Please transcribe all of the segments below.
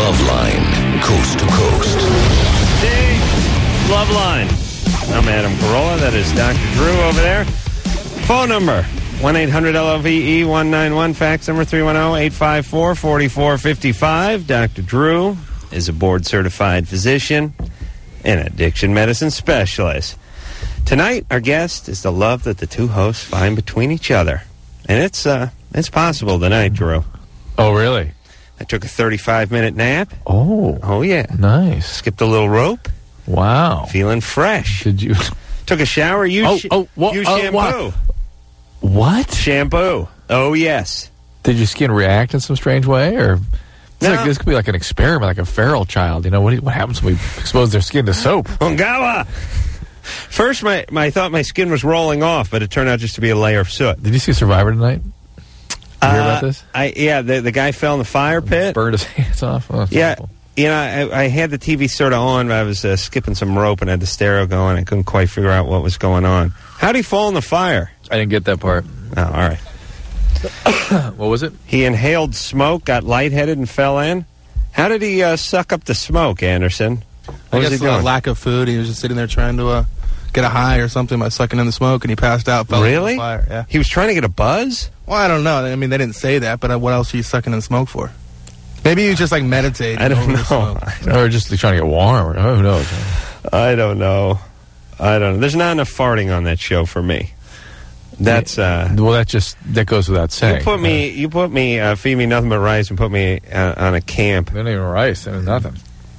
Loveline, coast to coast. Dave, Loveline. I'm Adam Carolla. That is Dr. Drew over there. Phone number, 1-800-LOVE-191. Fax number, 310-854-4455. Dr. Drew is a board-certified physician and addiction medicine specialist. Tonight, our guest is the love that the two hosts find between each other. And it's possible tonight, Drew. Oh, really? I took a 35-minute nap. Oh, yeah. Nice. Skipped a little rope. Wow. Feeling fresh. Did you? Took a shower. Use shampoo. What? Shampoo. Oh, yes. Did your skin react in some strange way? Or No. this could be like an experiment, like a feral child. You know, what happens when we expose their skin to soap? Ongawa! First, I thought my skin was rolling off, but it turned out just to be a layer of soot. Did you see Survivor tonight? Did you hear about this? The guy fell in the fire pit. Burned his hands off? Oh, that's Yeah. awful. You know, I had the TV sort of on, but I was skipping some rope and had the stereo going. I couldn't quite figure out what was going on. How'd he fall in the fire? I didn't get that part. Oh, all right. What was it? He inhaled smoke, got lightheaded, and fell in. How did he suck up the smoke, Anderson? What was he doing? Lack of food. He was just sitting there trying to get a high or something by sucking in the smoke, and he passed out. Fell into the fire. Yeah. He was trying to get a buzz? Well, I don't know. I mean, they didn't say that, but what else are you sucking in smoke for? Maybe he was just like meditating. I don't over the know. smoke. Or just trying to get warm. Or, who knows? I don't know. There's not enough farting on that show for me. That's well, that goes without saying. You put me feed me nothing but rice and put me on a camp. They don't even rice. There's nothing.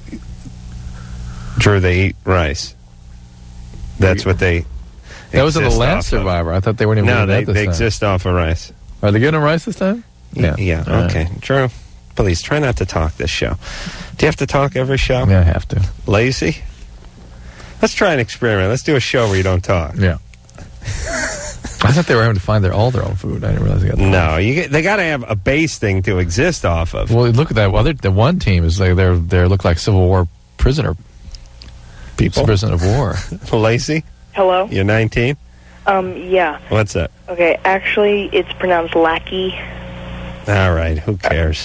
Drew, they eat rice. That's what they. That was in the exist last off of. Survivor. I thought they weren't even. No, doing that this they time. exist off of rice. Are they getting rice this time? Yeah. All Okay. right. Drew, please try not to talk this show. Do you have to talk every show? Yeah, I have to. Lazy? Let's try an experiment. Let's do a show where you don't talk. Yeah. I thought they were having to find all their own food. I didn't realize they got that. No, they got to have a base thing to exist off of. Well, look at that. Well, the one team is like they look like Civil War prisoner People? Prisoner of war. Lacey, Hello? you're 19? Yeah. What's up? Okay, actually, it's pronounced lackey. All right, who cares?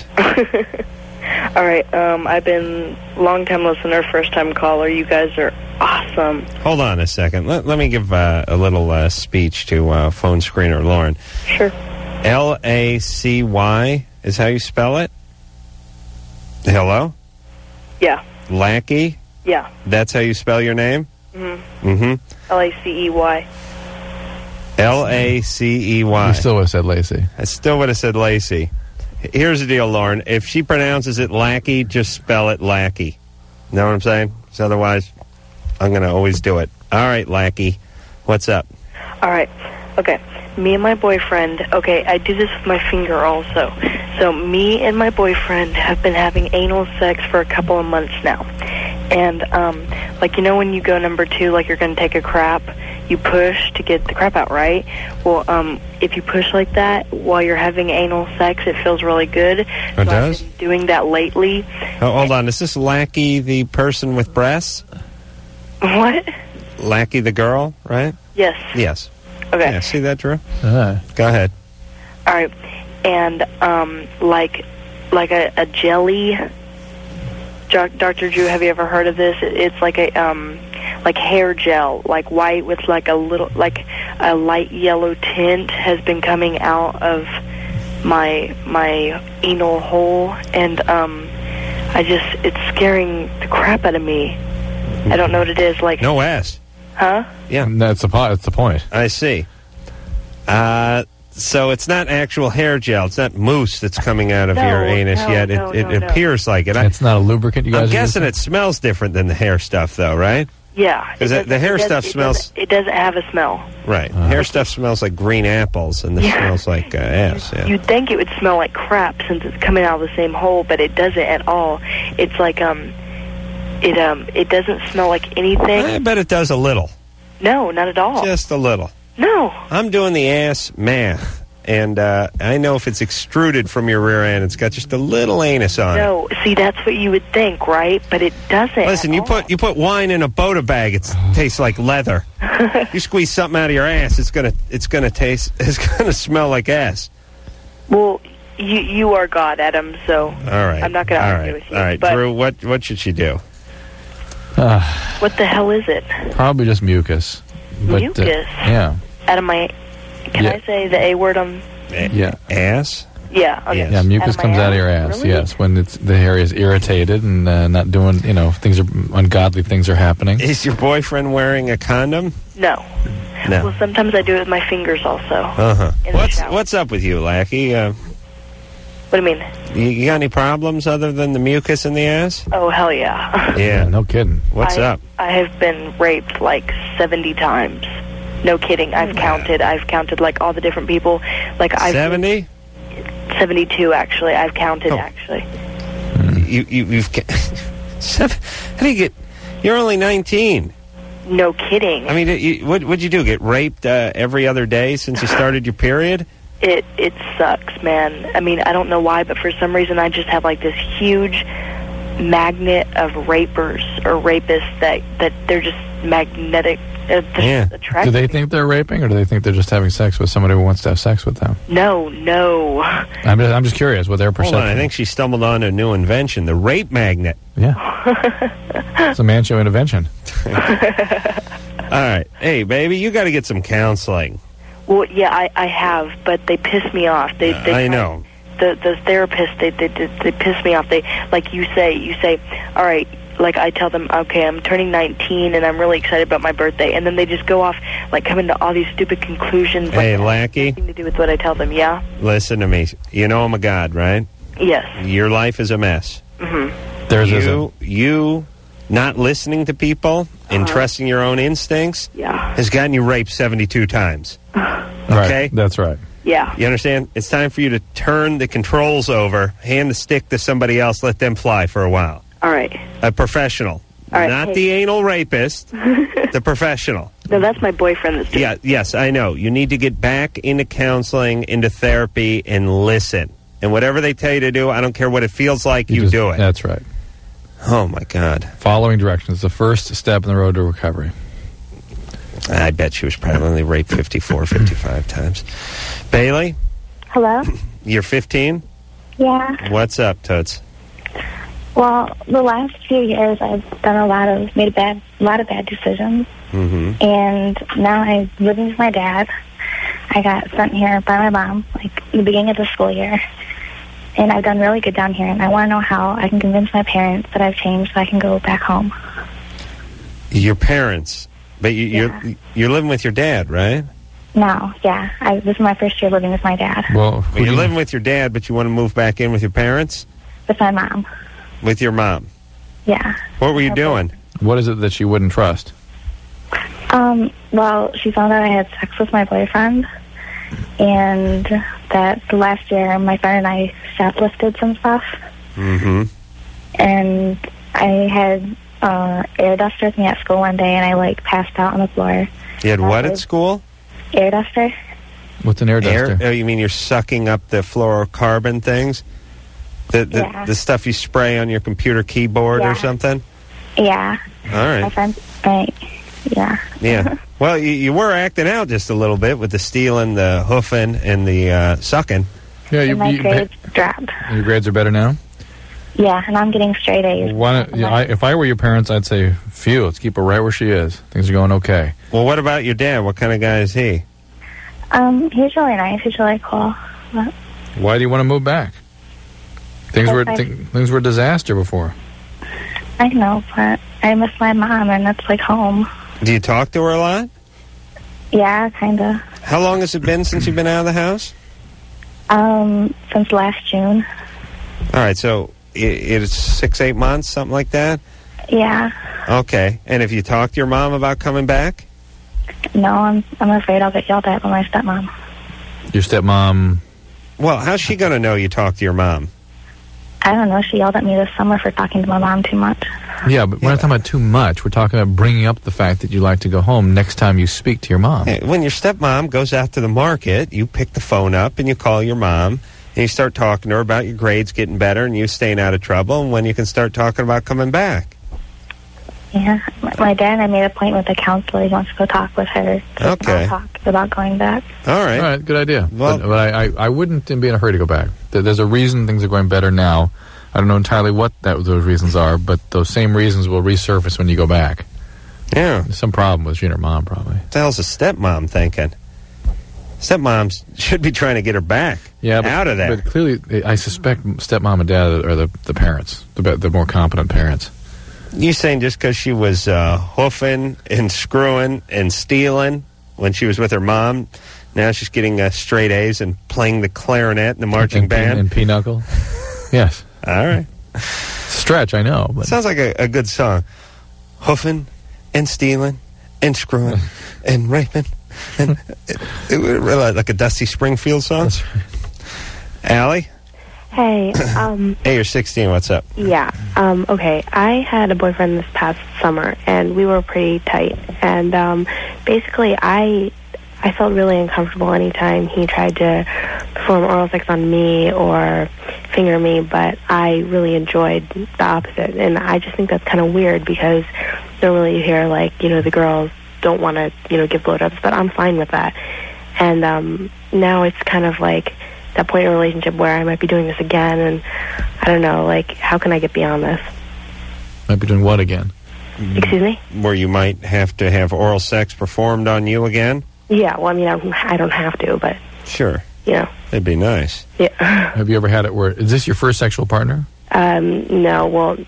All right, I've been long-time listener, first-time caller. You guys are awesome. Hold on a second. Let me give a little speech to phone screener Lauren. Sure. Lacy is how you spell it? Hello? Yeah. Lackey? Yeah. That's how you spell your name? Mm-hmm. Mm-hmm. Lacey. Lacey. You still would have said Lacey. I still would have said Lacey. Here's the deal, Lauren. If she pronounces it lackey, just spell it lackey. Know what I'm saying? 'Cause otherwise, I'm going to always do it. All right, lackey. What's up? All right. Okay. Me and my boyfriend, I do this with my finger also. So me and my boyfriend have been having anal sex for a couple of months now. And, when you go number 2, like you're going to take a crap, you push to get the crap out, right? Well, if you push like that while you're having anal sex, it feels really good. It does? I've been doing that lately. Oh, hold on. Is this Lackey the person with breasts? What? Lackey the girl, right? Yes. Yes. Okay. Yeah, see that, Drew? Ah. Go ahead. All right. And, like a jelly... Dr. Drew, have you ever heard of this? It's like a like hair gel, like white with like a light yellow tint has been coming out of my anal hole, and it's scaring the crap out of me. I don't know what it is. Like No ass. Huh? Yeah. That's the point. I see. So it's not actual hair gel. It's not mousse that's coming out of your anus yet. It appears like it. It's not a lubricant, you guys I'm are guessing using? it smells different than the hair stuff, though, right? Yeah. Because the hair stuff smells... It doesn't have a smell. Right. Hair stuff smells like green apples, and this smells like ass. Yeah. You'd think it would smell like crap since it's coming out of the same hole, but it doesn't at all. It's like it doesn't smell like anything. I bet it does a little. No, not at all. Just a little. No. I'm doing the ass math, and I know if it's extruded from your rear end, it's got just a little anus on it. No, see, that's what you would think, right? But it doesn't. Listen, you put wine in a Boda bag, it tastes like leather. You squeeze something out of your ass, it's gonna smell like ass. Well, you are God, Adam. So All right. I'm not going to argue with you. All right, but Drew, what should she do? what the hell is it? Probably just mucus. But, Mucus? Yeah. Out of my... Can Yeah. I say the A word on... Yeah. Ass? Yeah, okay. Yes. Yeah, mucus Out of my comes out of ass? your ass. Really? Yes, when the hair is irritated and not doing, things are ungodly things are happening. Is your boyfriend wearing a condom? No. No. Well, sometimes I do it with my fingers also. Uh-huh. In the shower. What's up with you, Lackey? What do you mean? You got any problems other than the mucus in the ass? Oh, hell yeah. Yeah. No kidding. What's up? I have been raped like 70 times. No kidding. I've counted like all the different people. Like 70? 72 actually. I've counted Oh. actually. You've how do you get? You're only 19. No kidding. I mean, what'd you do? Get raped every other day since you started your period? It sucks, man. I mean, I don't know why, but for some reason I just have like this huge magnet of rapers or rapists that they're just magnetic. Yeah. Attracted. Do they think they're raping, or do they think they're just having sex with somebody who wants to have sex with them? No. I'm just curious what their Hold perception. on, I think she stumbled on a new invention, the rape magnet. Yeah. It's a man-show intervention. All right. Hey, baby, you got to get some counseling. Well, yeah, I have, but they piss me off. They I know. The therapists, they piss me off. They, like you say, all right, like I tell them, okay, I'm turning 19 and I'm really excited about my birthday, and then they just go off, like coming to all these stupid conclusions. Hey, like, Lackey. nothing to do with what I tell them. Yeah. Listen to me. You know I'm a god, right? Yes. Your life is a mess. Mm-hmm. Theirs isn't. You not listening to people and trusting your own instincts Yeah. has gotten you raped 72 times. Right. Okay? That's right. Yeah. You understand? It's time for you to turn the controls over, hand the stick to somebody else, let them fly for a while. All right. A professional. All right, Not hey. the anal rapist, the professional. No, that's my boyfriend that's doing Yeah, yes, I know. You need to get back into counseling, into therapy, and listen. And whatever they tell you to do, I don't care what it feels like, you just do it. That's right. Oh, my God. Following directions is the first step in the road to recovery. I bet she was probably raped 54, 55 times. Bailey, Hello? you're 15? Yeah. What's up, Toots? Well, the last few years I've made a lot of bad decisions. Mm-hmm. And now I'm living with my dad. I got sent here by my mom, like, in the beginning of the school year. And I've done really good down here, and I want to know how I can convince my parents that I've changed so I can go back home. Your parents. But you're living with your dad, right? No, yeah. This is my first year living with my dad. Well, Well, you're living with your dad, but you want to move back in with your parents? With my mom. With your mom? Yeah. What were you doing? what is it that she wouldn't trust? Well, she found out I had sex with my boyfriend, and that the last year my friend and I shoplifted some stuff. Mm-hmm. And I had air duster with me at school one day, and I, like, passed out on the floor. You had what at school? Air duster? What's an air duster? Oh, you mean you're sucking up the fluorocarbon things? Yeah. The stuff you spray on your computer keyboard or Yeah. something? Yeah. All My right. friend, right. Yeah. Yeah. Well, you were acting out just a little bit with the stealing, the hoofing, and the sucking. Yeah, And my grades dropped. your grades are better now? Yeah, and I'm getting straight A's. If I were your parents, I'd say, phew, let's keep her right where she is. Things are going okay. Well, what about your dad? What kind of guy is he? He's really nice. He's really cool. But Why do you want to move back? Things were Okay. things were a disaster before. I know, but I miss my mom, and that's like home. Do you talk to her a lot? Yeah, kind of. How long has it been since you've been out of the house? Since last June. All right, so it's 6-8 months, something like that? Yeah. Okay. And if you talk to your mom about coming back? No, I'm afraid I'll get yelled at by my stepmom. Your stepmom... Well, how's she going to know you talk to your mom? I don't know. She yelled at me this summer for talking to my mom too much. Yeah, but we're not talking about too much. We're talking about bringing up the fact that you like to go home next time you speak to your mom. Hey, when your stepmom goes out to the market, you pick the phone up and you call your mom and you start talking to her about your grades getting better and you staying out of trouble and when you can start talking about coming back. Yeah. My dad and I made a point with a counselor. He wants to go talk with her. Okay. I'll talk about going back. All right. All right, good idea. Well- but I wouldn't be in a hurry to go back. There's a reason things are going better now. I don't know entirely what those reasons are, but those same reasons will resurface when you go back. Yeah. There's some problem with you and her mom, probably. What the hell's a stepmom thinking? Stepmoms should be trying to get her back out of there. But clearly, I suspect stepmom and dad are the parents, the more competent parents. You saying just because she was hoofing and screwing and stealing when she was with her mom, now she's getting straight A's and playing the clarinet in the marching band? And pinochle? Yes. All right. Stretch, I know. But Sounds like a good song. Hoofing and stealing and screwing and raping. And it really like a Dusty Springfield song. That's right. Hey, Allie? Hey, you're 16. What's up? yeah, okay. I had a boyfriend this past summer, and we were pretty tight. And basically, I felt really uncomfortable anytime he tried to perform oral sex on me or finger me, but I really enjoyed the opposite. And I just think that's kind of weird because normally you hear, like, you know, the girls don't want to, you know, give blowjobs, but I'm fine with that. And now it's kind of like that point in a relationship where I might be doing this again, and I don't know, like, how can I get beyond this? Might be doing what again? Excuse me? Where you might have to have oral sex performed on you again? Yeah, well, I mean, I don't have to, but, Sure. you know, That'd be nice. yeah. Have you ever had it where... Is this your first sexual partner? No, well,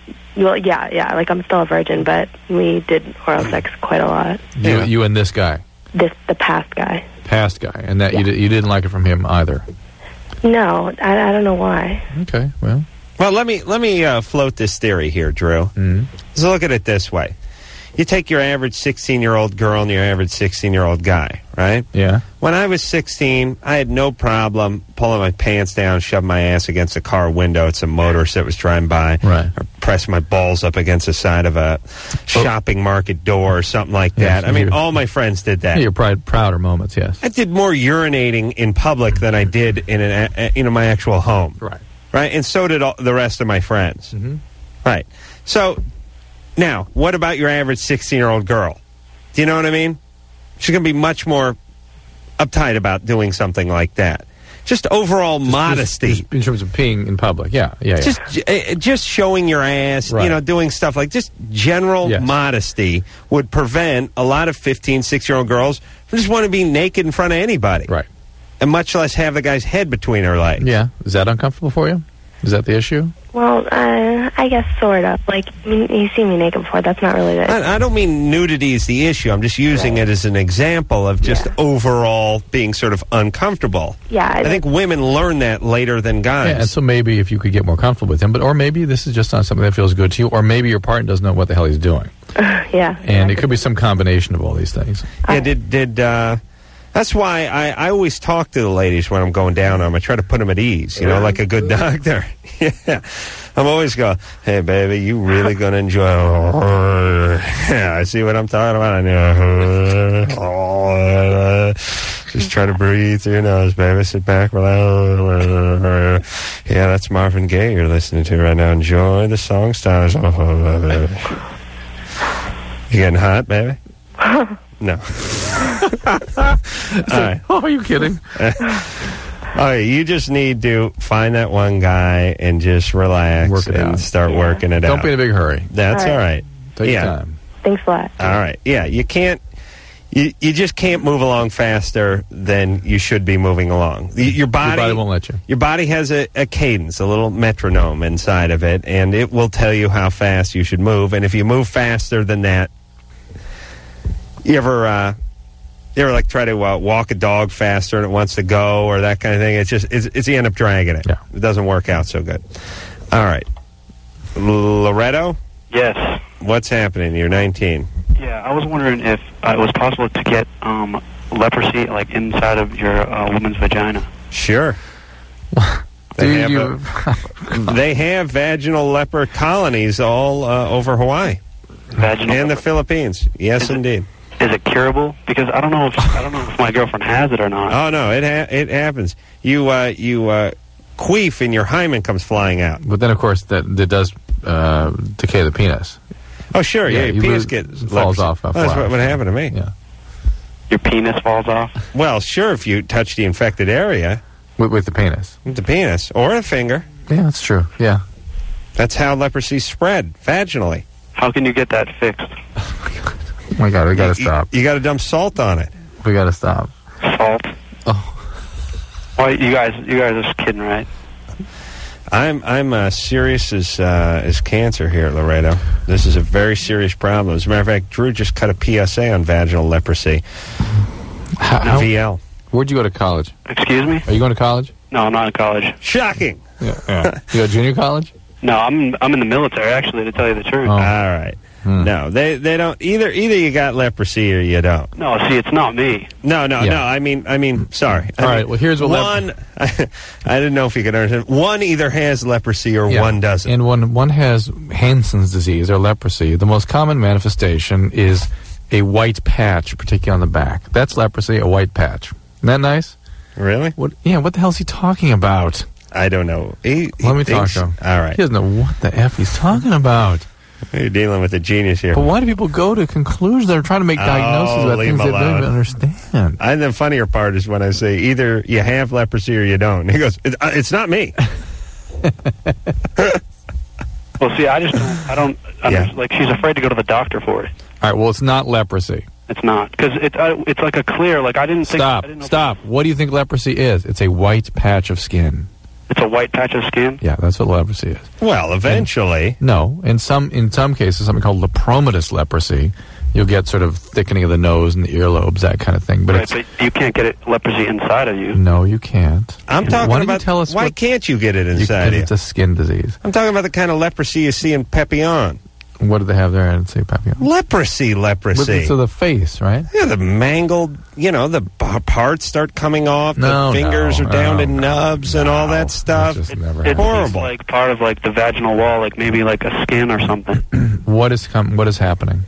yeah, like, I'm still a virgin, but we did oral sex quite a lot. Yeah. You and this guy? The past guy. Past guy. And that you didn't like it from him either? No, I don't know why. Okay, well... Well, let me float this theory here, Drew. Mm-hmm. Let's look at it this way. You take your average 16-year-old girl and your average 16-year-old guy, right? Yeah. When I was 16, I had no problem pulling my pants down, shoving my ass against a car window at some motorist that was driving by, Right. or pressing my balls up against the side of a shopping market door or something like Yes, that. I mean, you're- all my friends did that. Your prouder moments, yes. I did more urinating in public than I did in my actual home. Right. Right? And so did all the rest of my friends. Mm-hmm. Right. So, now, what about your average 16-year-old girl? Do you know what I mean? She's going to be much more uptight about doing something like that. Just overall modesty. Just in terms of peeing in public, yeah. Just showing your ass, Right. you know, doing stuff like just general Yes. modesty would prevent a lot of 15, 16-year-old girls from just want to be naked in front of anybody. Right. And much less have the guy's head between her legs. Yeah. Is that uncomfortable for you? Is that the issue? Well, I guess sort of. Like, I mean, you've seen me naked before. That's not really the... I don't mean nudity is the issue. I'm just using it as an example of just overall being sort of uncomfortable. Yeah. I think women learn that later than guys. Yeah, and so maybe if you could get more comfortable with him, or maybe this is just not something that feels good to you, or maybe your partner doesn't know what the hell he's doing. yeah. And it could be some combination of all these things. Yeah, that's why I always talk to the ladies when I'm going down on them. I try to put them at ease, you know, like a good doctor. Yeah. I'm always going, hey, baby, you really going to enjoy it. Yeah, I see what I'm talking about. Just try to breathe through your nose, baby. Sit back, relax. Yeah, that's Marvin Gaye you're listening to right now. Enjoy the song stars. You getting hot, baby? No. All right. Oh, are you kidding? All right, you just need to find that one guy and just relax Work it and out. start working it out. Don't be in a big hurry. That's all right. Take Yeah. your time. Thanks a lot. All right. Yeah, you can't. You just can't move along faster than you should be moving along. Your body won't let you. Your body has a cadence, a little metronome inside of it, and it will tell you how fast you should move. And if you move faster than that, you ever like try to walk a dog faster and it wants to go or that kind of thing? It's you end up dragging it. Yeah. It doesn't work out so good. All right, Loretto, Yes. what's happening? You're 19. Yeah, I was wondering if it was possible to get leprosy, like, inside of your woman's vagina. Sure. They have vaginal leper colonies all over Hawaii Vaginal and the leper. Philippines. Yes, indeed. Is it curable? Because I don't know if my girlfriend has it or not. Oh no, it happens. You queef and your hymen comes flying out. But then, of course, that does decay the penis. Oh, sure. Yeah, your penis falls off. That's what happened to me. Yeah. Your penis falls off? Well, sure, if you touch the infected area. With the penis. With the penis. Or a finger. Yeah, that's true. Yeah. That's how leprosy spread, vaginally. How can you get that fixed? Oh, my God, we got to stop. You got to dump salt on it. We got to stop. Salt? Oh. Well, you guys are just kidding, right? I'm serious as cancer here at Laredo. This is a very serious problem. As a matter of fact, Drew just cut a PSA on vaginal leprosy. VL. Where'd you go to college? Excuse me? Are you going to college? No, I'm not in college. Shocking. Yeah. You go to junior college? No, I'm in the military, actually, to tell you the truth. Oh. All right. No, they don't. Either you got leprosy or you don't. No, see, it's not me. No. I mean, sorry. All right. Well, here's what one. I didn't know if you could understand. One either has leprosy or one doesn't. And when one has Hansen's disease or leprosy, the most common manifestation is a white patch, particularly on the back. That's leprosy, a white patch. Isn't that nice? Really? What? Yeah. What the hell is he talking about? I don't know. Let me talk to him. All right. He doesn't know what the F he's talking about. You're dealing with a genius here. But why do people go to conclusions? They're trying to make diagnoses about things they don't even understand. And the funnier part is when I say either you have leprosy or you don't. And he goes, it's not me. Well, see, I don't, like, she's afraid to go to the doctor for it. All right, well, it's not leprosy. It's not. Because it's like a clear, like, I didn't think... Stop. What do you think leprosy is? It's a white patch of skin. It's a white patch of skin? Yeah, that's what leprosy is. Well, eventually. In some cases, something called lepromatous leprosy. You'll get sort of thickening of the nose and the earlobes, that kind of thing. But but you can't get leprosy inside of you. No, you can't. I'm talking about... Why can't you get it inside you? Because it's a skin disease. I'm talking about the kind of leprosy you see in Papillon. What do they have there? I didn't say Papillon. Leprosy. So the face, right? Yeah, the mangled, the parts start coming off. The fingers are down to nubs and all that stuff. It's horrible. It's like part of like the vaginal wall, like maybe like a skin or something. What is happening?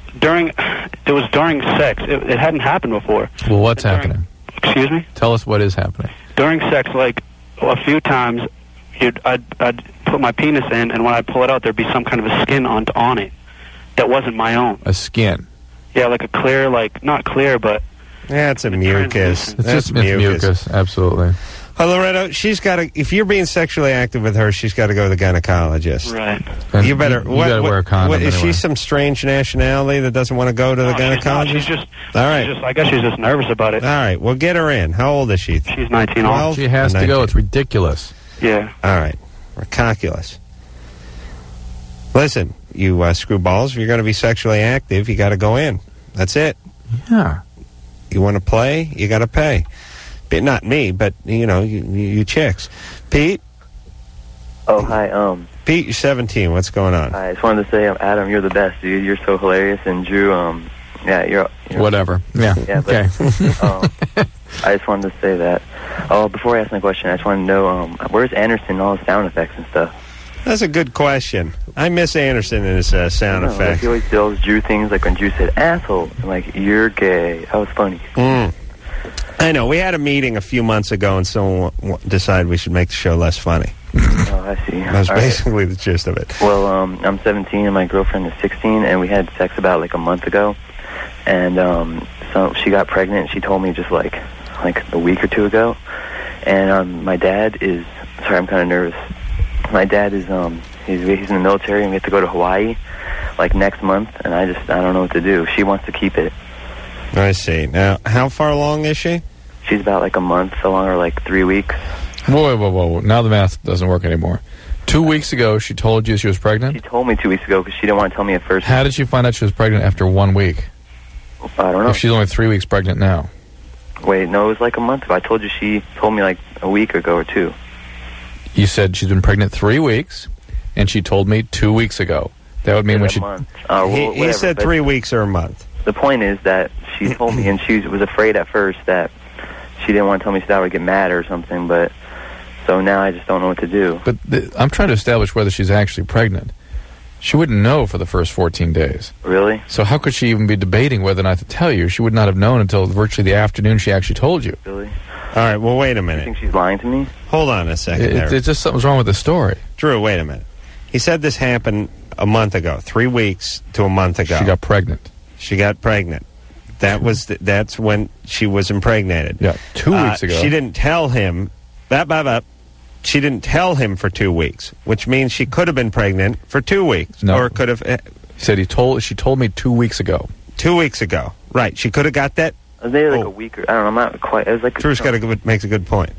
It was during sex. It hadn't happened before. Well, what's happening? Excuse me? Tell us what is happening. During sex, like a few times, I'd put my penis in, and when I pull it out, there'd be some kind of a skin on it that wasn't my own. A skin? Yeah, like a clear, like, not clear, but... Yeah, it's a mucus. It's mucus, absolutely. Loretto, if you're being sexually active with her, she's got to go to the gynecologist. Right. And you better wear a condom. Is she some strange nationality that doesn't want to go to the gynecologist? She's just... All right. I guess she's just nervous about it. All right, well, get her in. How old is she? She's 19. She has to go. It's ridiculous. Yeah. All right. Recalculus. Listen, you screwballs, if you're going to be sexually active, you got to go in. That's it. Yeah. You want to play, you got to pay. But not me, but, you chicks. Pete? Oh, hi. Pete, you're 17. What's going on? I just wanted to say, Adam, you're the best, dude. You're so hilarious. And Drew, you're whatever. Yeah. Okay. I just wanted to say that. Oh, before I ask my question, I just want to know, where's Anderson and all his sound effects and stuff? That's a good question. I miss Anderson and his sound effects. Like he always does Drew things, like when Drew said, asshole, and like, you're gay. That was funny. I know. We had a meeting a few months ago, and someone decided we should make the show less funny. Oh, I see. That's basically the gist of it. Well, I'm 17, and my girlfriend is 16, and we had sex about, like, a month ago. And so she got pregnant, and she told me just, like a week or two ago. And my dad is... Sorry, I'm kind of nervous. My dad is, he's in the military, and we have to go to Hawaii, like, next month, and I don't know what to do. She wants to keep it. I see. Now, how far along is she? She's about, like, a month along, or, like, 3 weeks. Whoa. Now the math doesn't work anymore. 2 weeks ago, she told you she was pregnant? She told me 2 weeks ago, because she didn't want to tell me at first. How did she find out she was pregnant after 1 week? I don't know. If she's only 3 weeks pregnant now. Wait, no, it was like a month ago. I told you she told me like a week ago or two. You said she's been pregnant 3 weeks, and she told me 2 weeks ago. That would mean when she... He said 3 weeks or a month. The point is that she told me, and she was afraid at first that she didn't want to tell me so that I would get mad or something, but... So now I just don't know what to do. But I'm trying to establish whether she's actually pregnant. She wouldn't know for the first 14 days. Really? So how could she even be debating whether or not to tell you? She would not have known until virtually the afternoon she actually told you. Really? All right, well, wait a minute. You think she's lying to me? Hold on a second there. It's just something's wrong with the story. Drew, wait a minute. He said this happened a month ago, 3 weeks to a month ago. She got pregnant. She got pregnant. That's when she was impregnated. Yeah, 2 weeks ago. She didn't tell him. She didn't tell him for 2 weeks, which means she could have been pregnant for 2 weeks. No. Or could have... He said she told me 2 weeks ago. 2 weeks ago. Right. She could have got that. I was maybe like a week or... I don't know, I'm not quite... It was like... Drew's makes a good point.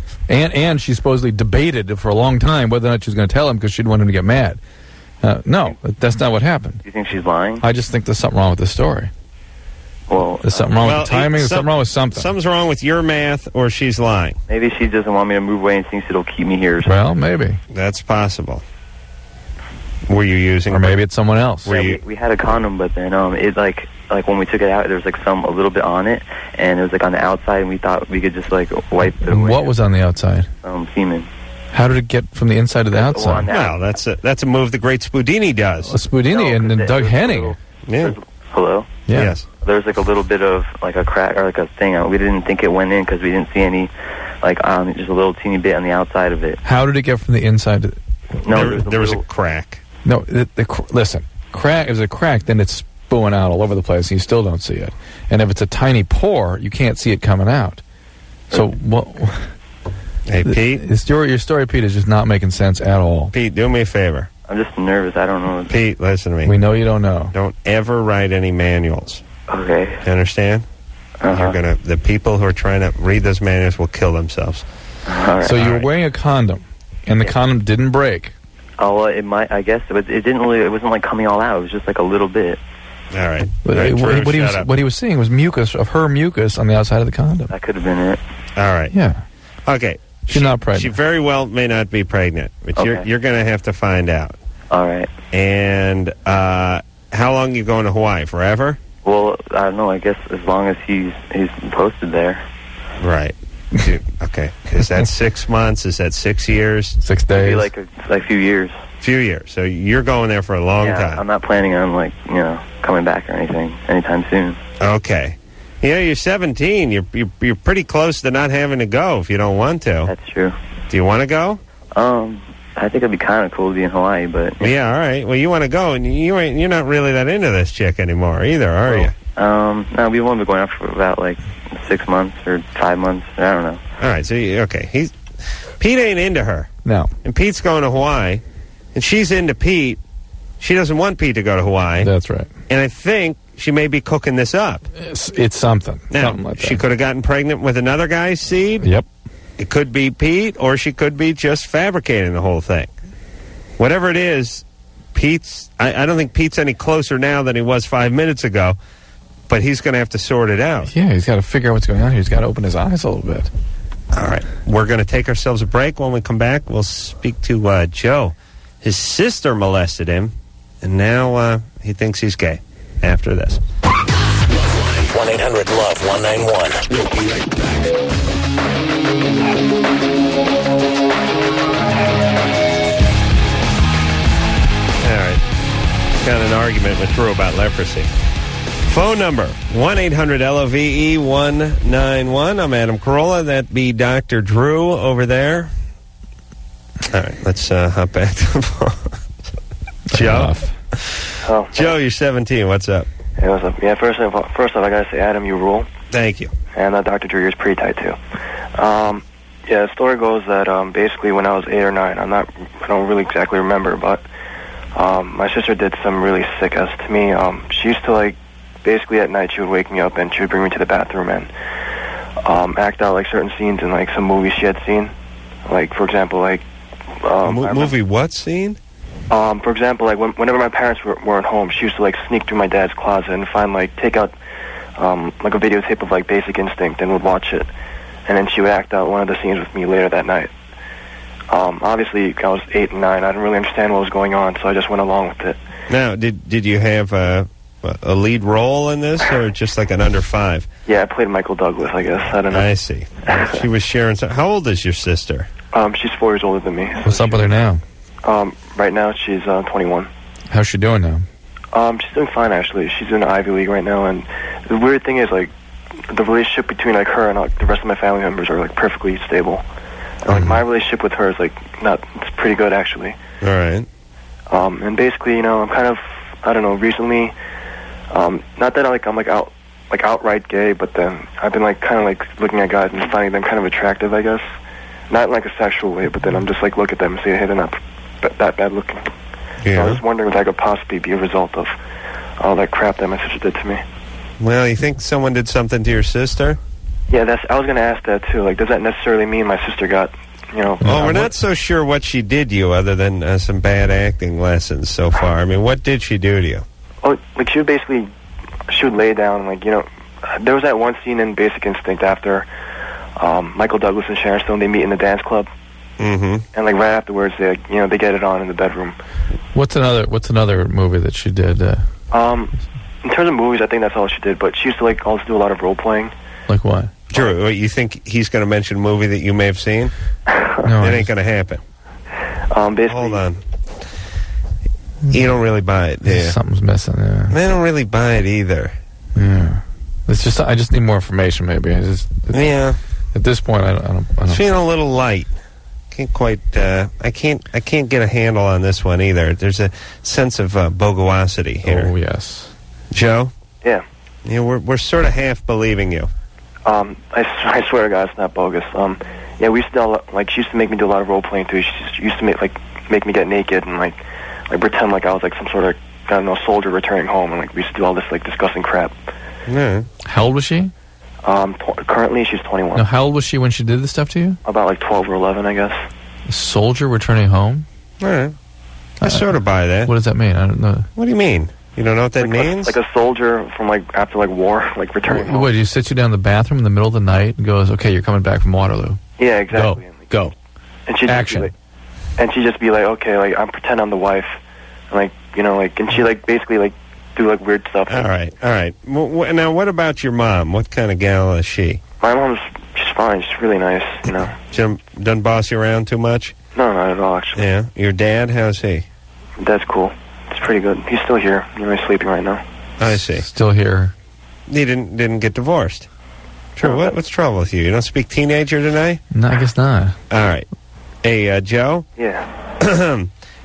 And she supposedly debated for a long time whether or not she was going to tell him because she didn't want him to get mad. No, that's not what happened. Do you think she's lying? I just think there's something wrong with this story. Well, there's something wrong with the timing. There's something wrong with something. Something's wrong with your math, or she's lying. Maybe she doesn't want me to move away and thinks it'll keep me here. Or something. Well, maybe. That's possible. Were you using... Or maybe it's someone else. We had a condom, but then it like when we took it out, there was like a little bit on it, and it was like on the outside, and we thought we could just like wipe it away. What was on the outside? Semen. How did it get from the inside to the outside? Well, that's a move the great Spudini does. Spudini and Doug Henning. Yeah. Hello? Yeah. Yes. There's like a little bit of like a crack or like a thing. We didn't think it went in because we didn't see any, just a little teeny bit on the outside of it. How did it get from the inside to... No, there was a crack. No, listen. Crack. If it's a crack, then it's spewing out all over the place, and you still don't see it. And if it's a tiny pore, you can't see it coming out. So what? Hey, Pete. Your story, Pete, is just not making sense at all. Pete, do me a favor. I'm just nervous. I don't know. Pete, listen to me. We know you don't know. Don't ever write any manuals. Okay. You understand? Uh-huh. The people who are trying to read those manuals will kill themselves. All right. So you were wearing a condom, and the condom didn't break. Oh, well, it might. I guess, but it didn't really. It wasn't like coming all out. It was just like a little bit. All right. What he was seeing was mucus of her mucus on the outside of the condom. That could have been it. All right. Yeah. Okay. She's not pregnant. She very well may not be pregnant, but Okay. you're going to have to find out. All right. And how long are you going to Hawaii? Forever? Well, I don't know. I guess as long as he's posted there. Right. Okay. Is that 6 months? Is that 6 years? 6 days. Maybe like a few years. Few years. So you're going there for a long time. I'm not planning on coming back or anything anytime soon. Okay. You're 17. You're pretty close to not having to go if you don't want to. That's true. Do you want to go? I think it'd be kind of cool to be in Hawaii, but... Yeah, all right. Well, you want to go, and you're not really that into this chick anymore either, are you? No, we've only been going out for about, 6 months or 5 months. I don't know. All right, so, Pete ain't into her. No. And Pete's going to Hawaii, and she's into Pete. She doesn't want Pete to go to Hawaii. That's right. And I think she may be cooking this up. It's something. Now, something like that. she could have gotten pregnant with another guy's seed. Yep. It could be Pete, or she could be just fabricating the whole thing. Whatever it is, I don't think Pete's any closer now than he was 5 minutes ago, but he's going to have to sort it out. Yeah, he's got to figure out what's going on here. He's got to open his eyes a little bit. All right. We're going to take ourselves a break. When we come back, we'll speak to Joe. His sister molested him, and now he thinks he's gay. After this. 1-800-LOVE-191. We'll be right back. All right. Got an argument with Drew about leprosy. Phone number, 1-800-LOVE-191. I'm Adam Carolla. That'd be Dr. Drew over there. All right, let's hop back to the phone. Joe? Oh, Joe, you're 17. What's up? Hey, what's up? Yeah, first off, I gotta say, Adam, you rule. Thank you. And Dr. Drew, you're pretty tight, too. Yeah, the story goes that basically when I was 8 or 9, I don't really exactly remember, but my sister did some really sick ass to me. She used to, basically at night she would wake me up and she would bring me to the bathroom and act out, certain scenes in, some movies she had seen. For example, movie what scene? For example, whenever my parents weren't home, she used to sneak through my dad's closet and find take out a videotape of Basic Instinct and would watch it, and then she would act out one of the scenes with me later that night. Obviously, I was 8 and 9. I didn't really understand what was going on, so I just went along with it. Now, did you have a lead role in this, or just an under 5? Yeah, I played Michael Douglas, I guess. I don't know. I see. She was sharing. How old is your sister? She's 4 years older than me. What's up with her now? Right now, she's 21. How's she doing now? She's doing fine, actually. She's in the Ivy League right now, and the weird thing is, the relationship between, her and the rest of my family members are, perfectly stable. And, my relationship with her is, it's pretty good, actually. All right. And basically, you know, I'm kind of, I don't know, recently, not that I'm outright gay, but then I've been like kind of like looking at guys and finding them kind of attractive, I guess. Not in like a sexual way, but then I'm just like look at them and say, hey, they're not that bad looking. Yeah. So I was wondering if that could possibly be a result of all that crap that my sister did to me. Well, you think someone did something to your sister? Yeah, I was going to ask that too. Like, does that necessarily mean my sister got, you know... Well, we're not so sure what she did to you other than some bad acting lessons so far. I mean, what did she do to you? Oh, like, she would lay down, like, you know... There was that one scene in Basic Instinct after Michael Douglas and Sharon Stone, they meet in the dance club. Mm-hmm. And, like, right afterwards, they get it on in the bedroom. What's another movie that she did? In terms of movies, I think that's all she did, but she used to, like, also do a lot of role-playing. Like what? Drew, you think he's going to mention a movie that you may have seen? No, it ain't going to happen. Basically... Hold on. You don't really buy it, do you? Something's missing, yeah. I don't really buy it either. Yeah. It's just, I just need more information, maybe. Yeah. At this point, I don't. It's feeling a little light. Can't quite. I can't get a handle on this one either. There's a sense of bogosity here. Oh yes. Joe. Yeah. Yeah, we're sort of half believing you. I swear to God, it's not bogus. Yeah, we used to she used to make me do a lot of role playing too. She used to make me get naked and like pretend like I was like some sort of, I don't know, soldier returning home, and like we used to do all this like disgusting crap. Yeah. How old was she? Currently she's 21. No, how old was she when she did this stuff to you? About like 12 or 11, I guess. A soldier returning home? All right. I sort of buy that. What does that mean? I don't know. What do you mean? You don't know what that means? Like a soldier from like after like war, like returning home. What, do you sit you down in the bathroom in the middle of the night and goes, okay, you're coming back from Waterloo? Yeah, exactly. Go. And she'd Action. Just be like, okay, like I'm pretend I'm the wife, and like, you know, like, and she like basically like do like weird stuff. All right. Now, what about your mom? What kind of gal is she? My mom's, she's fine. She's really nice, you know. She doesn't boss you around too much? No, not at all, actually. Yeah. Your dad, how's he? Dad's cool. It's pretty good. He's still here. You know, he's sleeping right now. I see. Still here. He didn't get divorced. True. What's trouble with you? You don't speak teenager tonight? No, I guess not. All right. Hey, Joe? Yeah.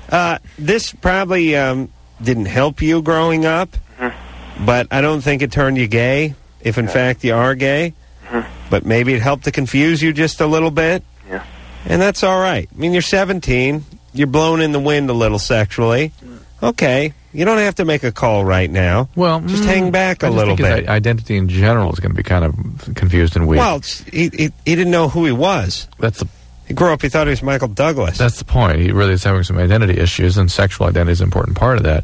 This probably didn't help you growing up, but I don't think it turned you gay, if in fact you are gay. But maybe it helped to confuse you just a little bit. Yeah. And that's all right. I mean, you're 17. You're blown in the wind a little sexually. Okay. You don't have to make a call right now. Well, just hang back a little bit. His identity in general is going to be kind of confused and weak. Well, he didn't know who he was. He grew up, he thought he was Michael Douglas. That's the point. He really is having some identity issues, and sexual identity is an important part of that.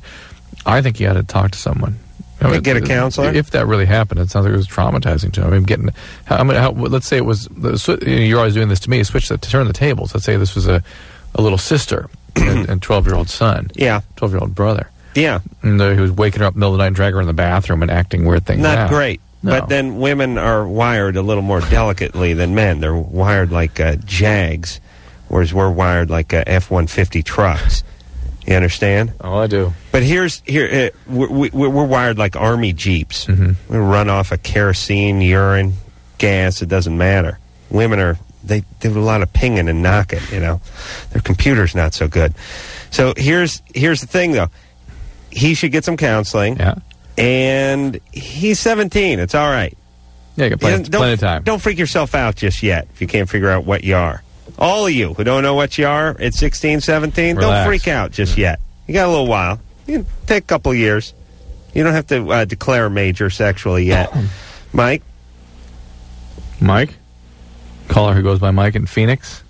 I think he had to talk to someone. Get a counselor? If that really happened, it sounds like it was traumatizing to him. Let's say it was, you're always doing this to me, turn the tables. Let's say this was a little sister and 12-year-old son. Yeah. 12-year-old brother. Yeah. And he was waking her up in the middle of the night and dragging her in the bathroom and acting weird things out. Not great. No. But then women are wired a little more delicately than men. They're wired like Jags, whereas we're wired like F-150 trucks. You understand? Oh, I do. But we're wired like Army Jeeps. Mm-hmm. We run off of kerosene, urine, gas. It doesn't matter. Women they do a lot of pinging and knocking. You know, their computer's not so good. So here's the thing, though. He should get some counseling. Yeah. And he's 17. It's all right. Yeah, you got plenty of time. Don't freak yourself out just yet if you can't figure out what you are. All of you who don't know what you are at 16, 17, Relax. Don't freak out just yet. You got a little while. You can take a couple of years. You don't have to declare major sexually yet. Mike? Caller who goes by Mike in Phoenix.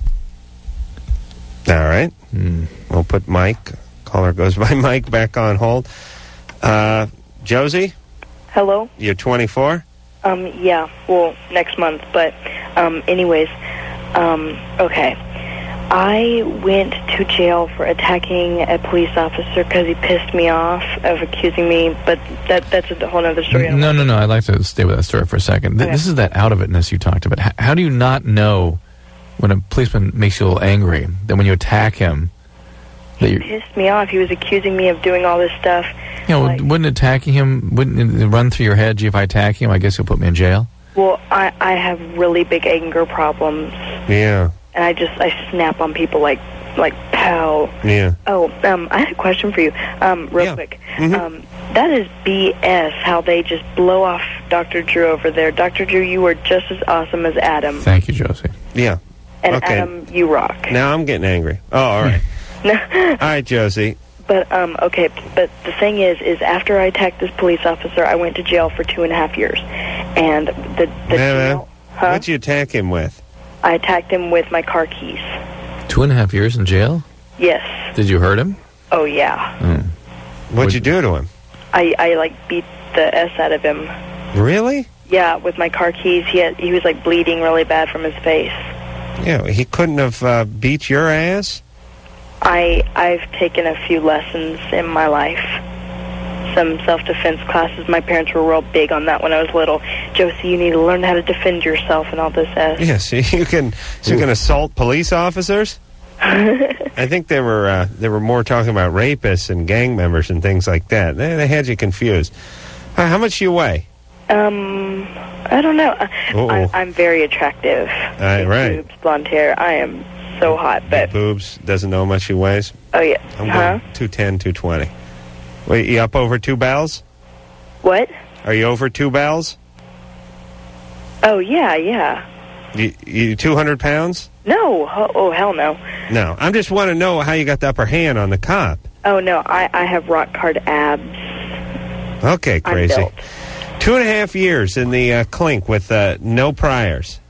All right. We'll put Mike. Caller goes by Mike back on hold. Josie? Hello? You're 24? Yeah, well, next month, but, anyways, okay. I went to jail for attacking a police officer because he pissed me off of accusing me, but that's a whole other story. No, I'd like to stay with that story for a second. Okay. This is that out-of-itness you talked about. How do you not know when a policeman makes you a little angry, that when you attack him... He pissed me off. He was accusing me of doing all this stuff. You know, wouldn't attacking him, wouldn't it run through your head, gee, if I attack him, I guess he'll put me in jail? Well, I have really big anger problems. Yeah. And I snap on people like cow. Yeah. Oh, I had a question for you, real quick. That is BS, how they just blow off Dr. Drew over there. Dr. Drew, you are just as awesome as Adam. Thank you, Josie. Yeah. And okay. Adam, you rock. Now I'm getting angry. Oh, all right. All right, Josie. But, okay, but the thing is after I attacked this police officer, I went to jail for 2.5 years. And the jail... Huh? What'd you attack him with? I attacked him with my car keys. 2.5 years in jail? Yes. Did you hurt him? Oh, yeah. What'd you do to him? I like, beat the S out of him. Really? Yeah, with my car keys. He was, like, bleeding really bad from his face. Yeah, he couldn't have beat your ass? I've taken a few lessons in my life. Some self-defense classes. My parents were real big on that when I was little. Josie, you need to learn how to defend yourself and all this ass. Yeah, see, you can assault police officers? I think they were more talking about rapists and gang members and things like that. They had you confused. How much do you weigh? I don't know. I'm very attractive. Right. Boobs, blonde hair. I am so hot, but... Boobs, doesn't know how much she weighs? Oh, yeah. I'm going 210, 220. Wait, you up over 2 bells? What? Are you over 2 bells? Oh, yeah. You 200 pounds? No. Oh, hell no. No. I just want to know how you got the upper hand on the cop. Oh, no. I have rock-hard abs. Okay, crazy. I'm built. 2.5 years in the clink with no priors.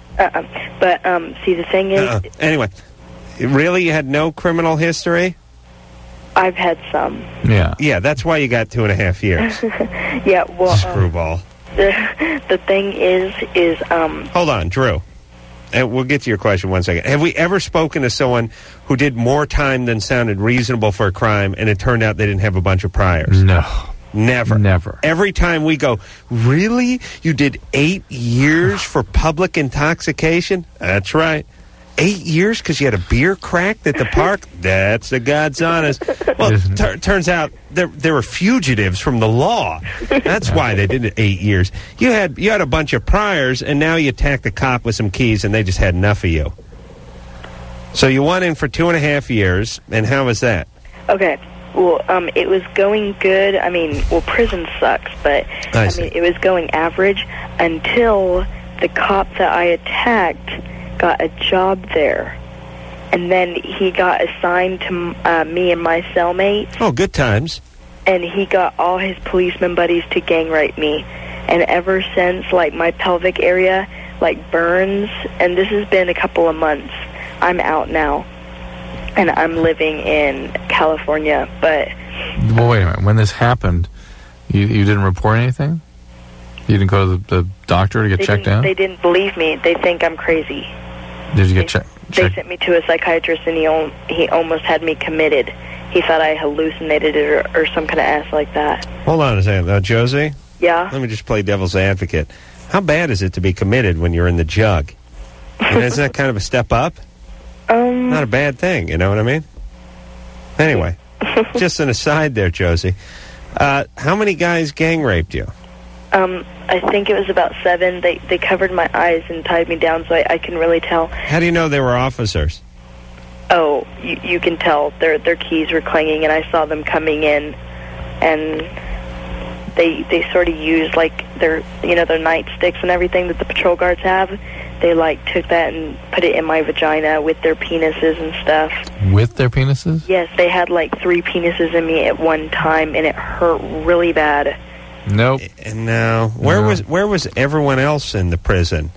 But, see, the thing is... Anyway, really, you had no criminal history? I've had some. Yeah. Yeah, that's why you got 2.5 years. Yeah, well... Screwball. The thing is... Hold on, Drew. We'll get to your question one second. Have we ever spoken to someone who did more time than sounded reasonable for a crime, and it turned out they didn't have a bunch of priors? No. Never. Every time we go, really? You did 8 years for public intoxication? That's right. 8 years because you had a beer cracked at the park? That's the God's honest. Well, turns out there were fugitives from the law. That's why they did it 8 years. You had a bunch of priors, and now you attacked a cop with some keys, and they just had enough of you. So you went in for 2.5 years, and how was that? Okay. Well, it was going good. I mean, well, prison sucks, but I mean, it was going average until the cop that I attacked got a job there. And then he got assigned to me and my cellmate. Oh, good times. And he got all his policeman buddies to gang rape me. And ever since, like, my pelvic area, like, burns, and this has been a couple of months. I'm out now. And I'm living in California, but... Well, wait a minute. When this happened, you didn't report anything? You didn't go to the doctor to get checked out? They didn't believe me. They think I'm crazy. Did you get checked? They sent me to a psychiatrist, and he almost had me committed. He thought I hallucinated it or some kind of ass like that. Hold on a second. Josie? Yeah? Let me just play devil's advocate. How bad is it to be committed when you're in the jug? Isn't that kind of a step up? Not a bad thing, you know what I mean? Anyway, just an aside there, Josie. How many guys gang raped you? I think it was about 7. They covered my eyes and tied me down so I couldn't really tell. How do you know they were officers? Oh, you can tell. Their keys were clanging, and I saw them coming in, and they sort of used, like, their nightsticks and everything that the patrol guards have. They, like, took that and put it in my vagina with their penises and stuff. With their penises? Yes, they had, like, 3 penises in me at one time, and it hurt really bad. Nope. And now, where was everyone else in the prison?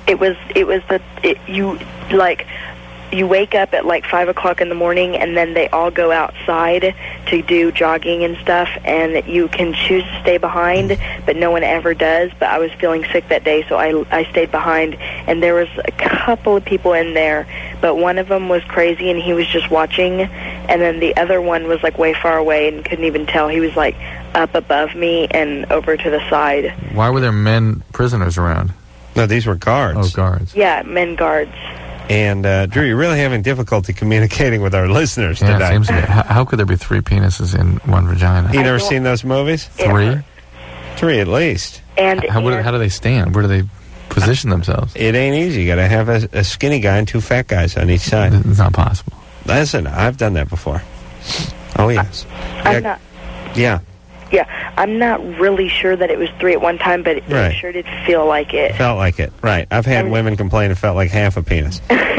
You wake up at like 5 o'clock in the morning, and then they all go outside to do jogging and stuff, and you can choose to stay behind, but no one ever does. But I was feeling sick that day, so I stayed behind, and there was a couple of people in there, but one of them was crazy, and he was just watching, and then the other one was like way far away and couldn't even tell. He was like up above me and over to the side. Why were there men prisoners around? No, these were guards. Oh, guards. Yeah, men guards. And, Drew, you're really having difficulty communicating with our listeners today. Yeah, it seems to be. How could there be 3 penises in one vagina? You never seen those movies? 3? 3 at least. And how do they stand? Where do they position themselves? It ain't easy. You got to have a skinny guy and 2 fat guys on each side. It's not possible. Listen, I've done that before. Oh, yes. I'm not. Yeah. Yeah, I'm not really sure that it was 3 at one time, but it Right. sure did feel like it. Felt like it. Right. I've had women complain it felt like half a penis.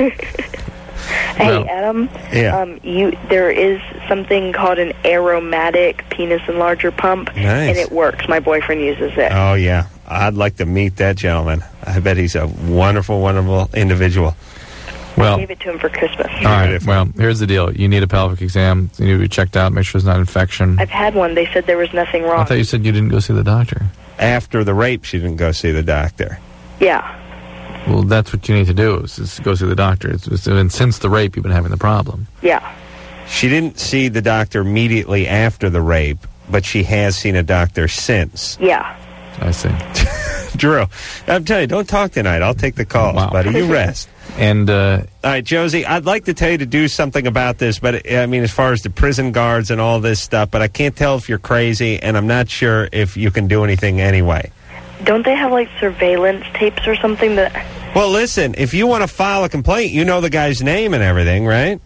Hey, Well, Adam. Yeah. There is something called an aromatic penis enlarger pump, Nice. and it works. My boyfriend uses it. Oh, yeah. I'd like to meet that gentleman. I bet he's a wonderful, wonderful individual. Well, I gave it to him for Christmas. all right. Well, here's the deal. You need a pelvic exam. You need to be checked out, make sure there's not infection. I've had one. They said there was nothing wrong. I thought you said you didn't go see the doctor. After the rape, she didn't go see the doctor. Yeah. Well, that's what you need to do, is go see the doctor. It's been since the rape you've been having the problem. Yeah. She didn't see the doctor immediately after the rape, but she has seen a doctor since. Yeah. I see. Drew, I'm telling you, don't talk tonight. I'll take the calls, Wow. buddy. You rest. And all right, Josie, I'd like to tell you to do something about this, but I mean, as far as the prison guards and all this stuff, but I can't tell if you're crazy, and I'm not sure if you can do anything anyway. Don't they have, like, surveillance tapes or something that... Well, listen, if you want to file a complaint, you know the guy's name and everything, right?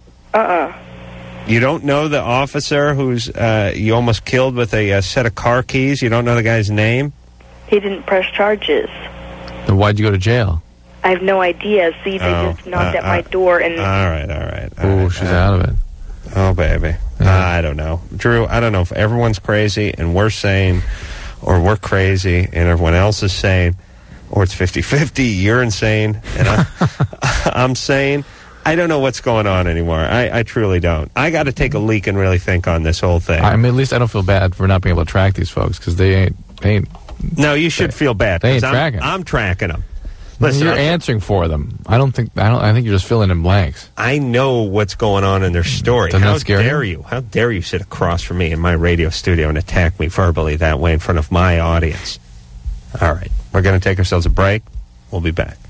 You don't know the officer who's you almost killed with a set of car keys? You don't know the guy's name? He didn't press charges. then why'd you go to jail? I have no idea. See, they just knocked at my door and... All right. Oh, she's out of it. Oh, baby. I don't know. Drew, I don't know if everyone's crazy and we're sane, or we're crazy and everyone else is sane, or it's 50-50, you're insane and I'm sane. I don't know what's going on anymore. I truly don't. I got to take a leak and really think on this whole thing. I mean, at least I don't feel bad for not being able to track these folks, because they ain't. No, you should feel bad. They ain't 'cause tracking. I'm tracking them. Listen, You're answering for them. I think you're just filling in blanks. I know what's going on in their story. Doesn't How that scare dare you? How dare you sit across from me in my radio studio and attack me verbally that way in front of my audience? All right. We're going to take ourselves a break. We'll be back.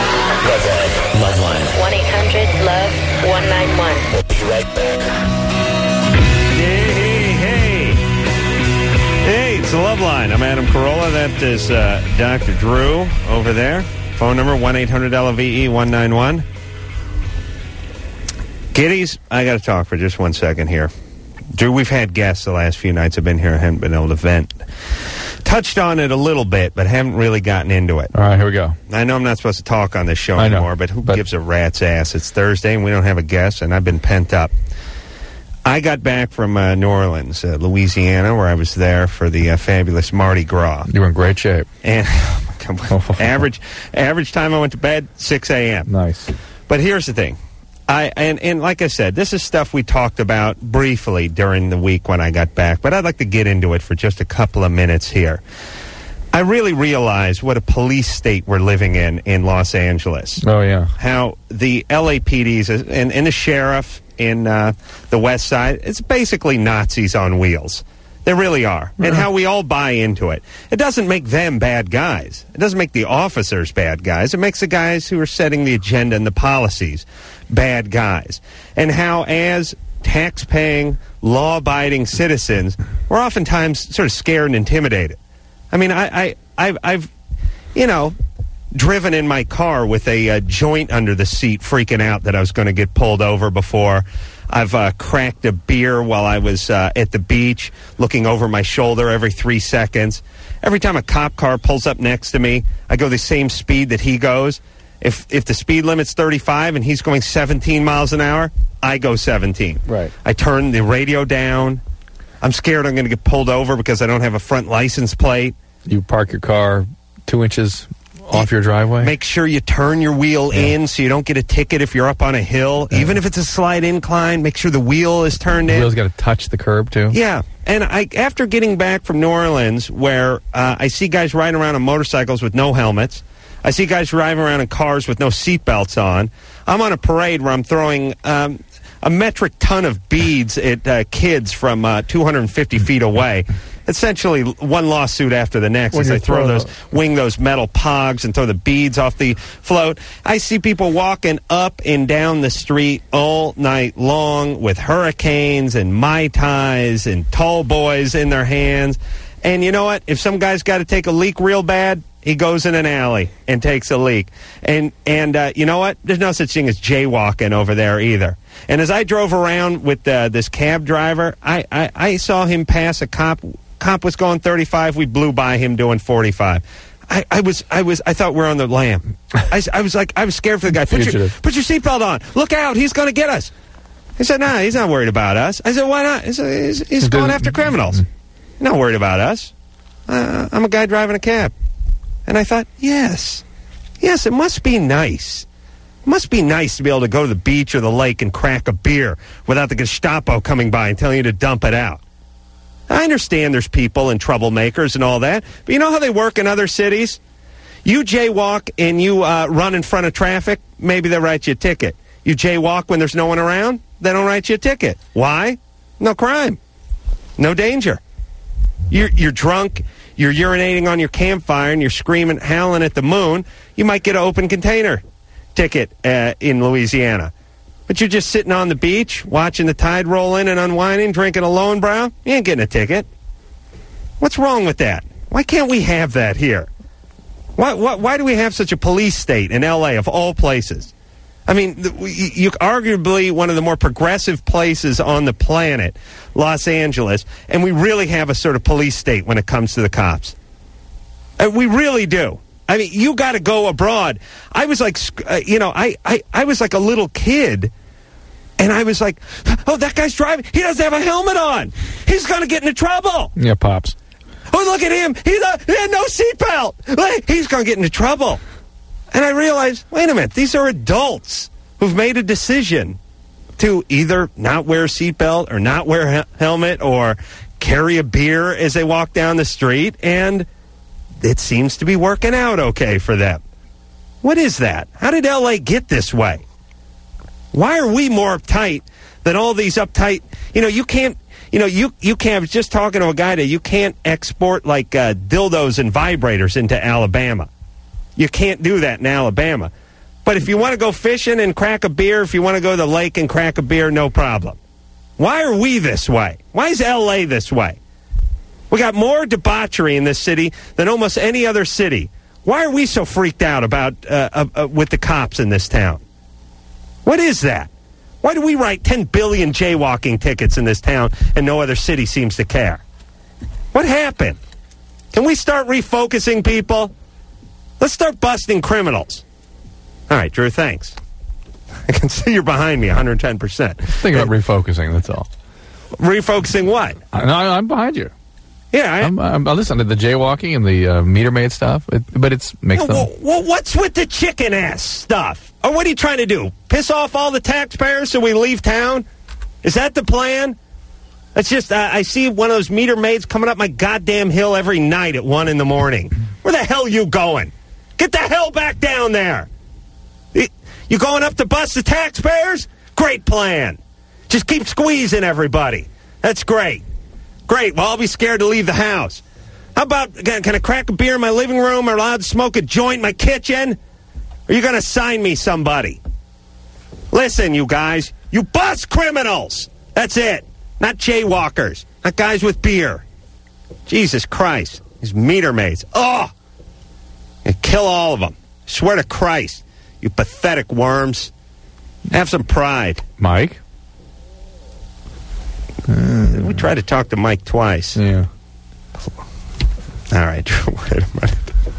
Loveline. 1-800-LOVE-191. We'll be right back. Hey, it's the Love Line. I'm Adam Carolla. That is Dr. Drew over there. Phone number 1-800-LOVE-191. Kiddies, I got to talk for just 1 second here. Drew, we've had guests the last few nights I've been here. I haven't been able to vent. Touched on it a little bit, but haven't really gotten into it. All right, here we go. I know I'm not supposed to talk on this show I know, anymore, but who gives a rat's ass? It's Thursday, and we don't have a guest, and I've been pent up. I got back from New Orleans, Louisiana, where I was there for the fabulous Mardi Gras. You were in great shape. And average time I went to bed, 6 a.m. Nice. But here's the thing. And like I said, this is stuff we talked about briefly during the week when I got back, but I'd like to get into it for just a couple of minutes here. I really realize what a police state we're living in Los Angeles. Oh, yeah. How the LAPDs and the sheriff in the West Side, it's basically Nazis on wheels. They really are. And how we all buy into it. It doesn't make them bad guys. It doesn't make the officers bad guys. It makes the guys who are setting the agenda and the policies bad guys. And how, as tax-paying, law-abiding citizens, we're oftentimes sort of scared and intimidated. I mean, I've driven in my car with a joint under the seat, freaking out that I was going to get pulled over before. I've cracked a beer while I was at the beach, looking over my shoulder every 3 seconds. Every time a cop car pulls up next to me, I go the same speed that he goes. If the speed limit's 35 and he's going 17 miles an hour, I go 17. Right. I turn the radio down. I'm scared I'm going to get pulled over because I don't have a front license plate. You park your car 2 inches off your driveway? Make sure you turn your wheel in so you don't get a ticket if you're up on a hill. Yeah. Even if it's a slight incline, make sure the wheel is turned in. The wheel's got to touch the curb, too? Yeah. And after getting back from New Orleans, where I see guys riding around on motorcycles with no helmets, I see guys driving around in cars with no seatbelts on, I'm on a parade where I'm throwing a metric ton of beads at kids from 250 feet away. Essentially, one lawsuit after the next as I wing those metal pogs and throw the beads off the float. I see people walking up and down the street all night long with hurricanes and Mai Tais and tall boys in their hands. And you know what? If some guy's got to take a leak real bad, he goes in an alley and takes a leak. And you know what? There's no such thing as jaywalking over there either. And as I drove around with this cab driver, I saw him pass a cop. Cop was going 35. We blew by him doing 45. I thought we were on the lam. I was scared for the guy. Put your seatbelt on. Look out. He's going to get us. He said, nah, he's not worried about us. I said, why not? He's going after criminals. He's not worried about us. I'm a guy driving a cab. And I thought, yes, it must be nice. It must be nice to be able to go to the beach or the lake and crack a beer without the Gestapo coming by and telling you to dump it out. I understand there's people and troublemakers and all that, but you know how they work in other cities? You jaywalk and you run in front of traffic, maybe they'll write you a ticket. You jaywalk when there's no one around, they don't write you a ticket. Why? No crime. No danger. You're drunk, you're urinating on your campfire, and you're screaming, howling at the moon, you might get an open container ticket in Louisiana. But you're just sitting on the beach, watching the tide roll in and unwinding, drinking a Lone Brow, you ain't getting a ticket. What's wrong with that? Why can't we have that here? Why do we have such a police state in L.A., of all places? I mean, you arguably one of the more progressive places on the planet, Los Angeles, and we really have a sort of police state when it comes to the cops. We really do. I mean, you got to go abroad. I was like, I was like a little kid, and I was like, oh, that guy's driving. He doesn't have a helmet on. He's going to get into trouble. Yeah, Pops. Oh, look at him. He had no seatbelt. He's going to get into trouble. And I realized, wait a minute, these are adults who've made a decision to either not wear a seatbelt or not wear a helmet or carry a beer as they walk down the street, and it seems to be working out okay for them. What is that? How did L.A. get this way? Why are we more uptight than all these uptight? You can't. You can't. I was just talking to a guy that you can't export like dildos and vibrators into Alabama. You can't do that in Alabama. But if you want to go fishing and crack a beer, if you want to go to the lake and crack a beer, no problem. Why are we this way? Why is L.A. this way? We got more debauchery in this city than almost any other city. Why are we so freaked out about with the cops in this town? What is that? Why do we write 10 billion jaywalking tickets in this town and no other city seems to care? What happened? Can we start refocusing people? Let's start busting criminals. All right, Drew, thanks. I can see you're behind me 110%. Think about refocusing, that's all. Refocusing what? No, I'm behind you. Yeah, I'm listening to the jaywalking and the meter maid stuff, but it makes them... Well, what's with the chicken-ass stuff? Or what are you trying to do? Piss off all the taxpayers so we leave town? Is that the plan? It's just, I see one of those meter maids coming up my goddamn hill every night at 1 in the morning. Where the hell are you going? Get the hell back down there. You going up to bust the taxpayers? Great plan. Just keep squeezing everybody. That's great. Great. Well, I'll be scared to leave the house. How about, can I crack a beer in my living room or allowed to smoke a joint in my kitchen? Or are you going to sign me somebody? Listen, you guys, you bust criminals. That's it. Not jaywalkers. Not guys with beer. Jesus Christ. These meter maids. Oh! And kill all of them. Swear to Christ. You pathetic worms. Have some pride. Mike? We tried to talk to Mike twice. Yeah. All right. Wait a minute.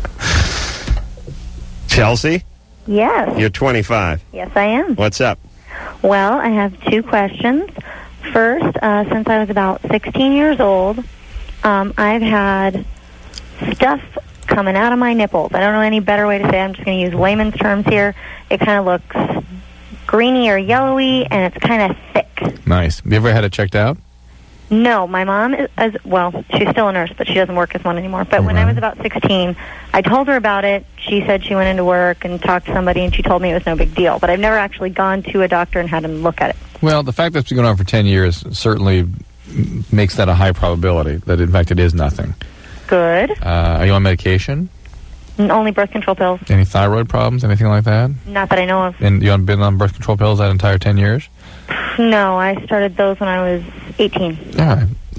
Chelsea? Yes. You're 25. Yes, I am. What's up? Well, I have two questions. First, since I was about 16 years old, I've had stuff coming out of my nipples. I don't know any better way to say it. I'm just going to use layman's terms here. It kind of looks greeny or yellowy, and it's kind of thick. Nice. Have you ever had it checked out? No, my mom is, well, she's still a nurse, but she doesn't work as one anymore. But when I was about 16, I told her about it. She said she went into work and talked to somebody, and she told me it was no big deal. But I've never actually gone to a doctor and had him look at it. Well, the fact that it's been going on for 10 years certainly makes that a high probability that, in fact, it is nothing. Good. Are you on medication? Only birth control pills. Any thyroid problems, anything like that? Not that I know of. And you haven't been on birth control pills that entire 10 years? No, I started those when I was 18. All right.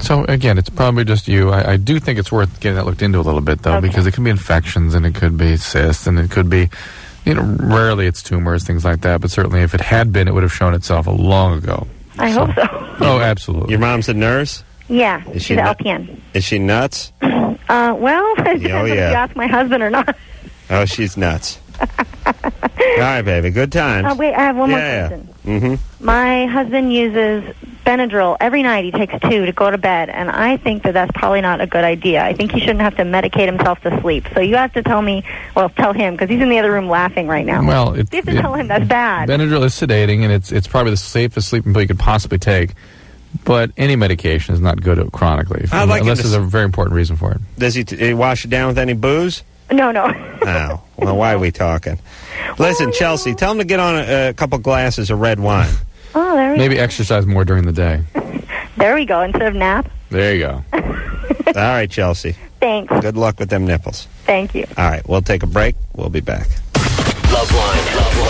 So, again, it's probably just you. I do think it's worth getting that looked into a little bit, though, because it could be infections, and it could be cysts, and it could be, rarely it's tumors, things like that, but certainly if it had been, it would have shown itself long ago. I hope so. Oh, absolutely. Your mom's a nurse? Yeah, Is she's she an nut- LPN. Is she nuts? Well, it depends if you ask my husband or not. Oh, she's nuts. All right, baby. Good times. Wait, I have one more question. Mm-hmm. My husband uses Benadryl every night. He takes 2 to go to bed, and I think that that's probably not a good idea. I think he shouldn't have to medicate himself to sleep. So you have to tell him, because he's in the other room laughing right now. Well, you have to tell him that's bad. Benadryl is sedating, and it's probably the safest sleeping pill you could possibly take. But any medication is not good chronically, unless there's a very important reason for it. Does he wash it down with any booze? No. Oh, well, why are we talking? Listen, Chelsea, tell him to get on a couple glasses of red wine. Oh, there we go. Maybe exercise more during the day. There we go, instead of nap. There you go. All right, Chelsea. Thanks. Good luck with them nipples. Thank you. All right, we'll take a break. We'll be back. Loveline.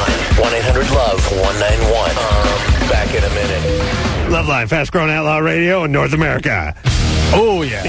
1-800-LOVE-191. Back in a minute. Loveline, fast-growing outlaw radio in North America. Oh, yeah.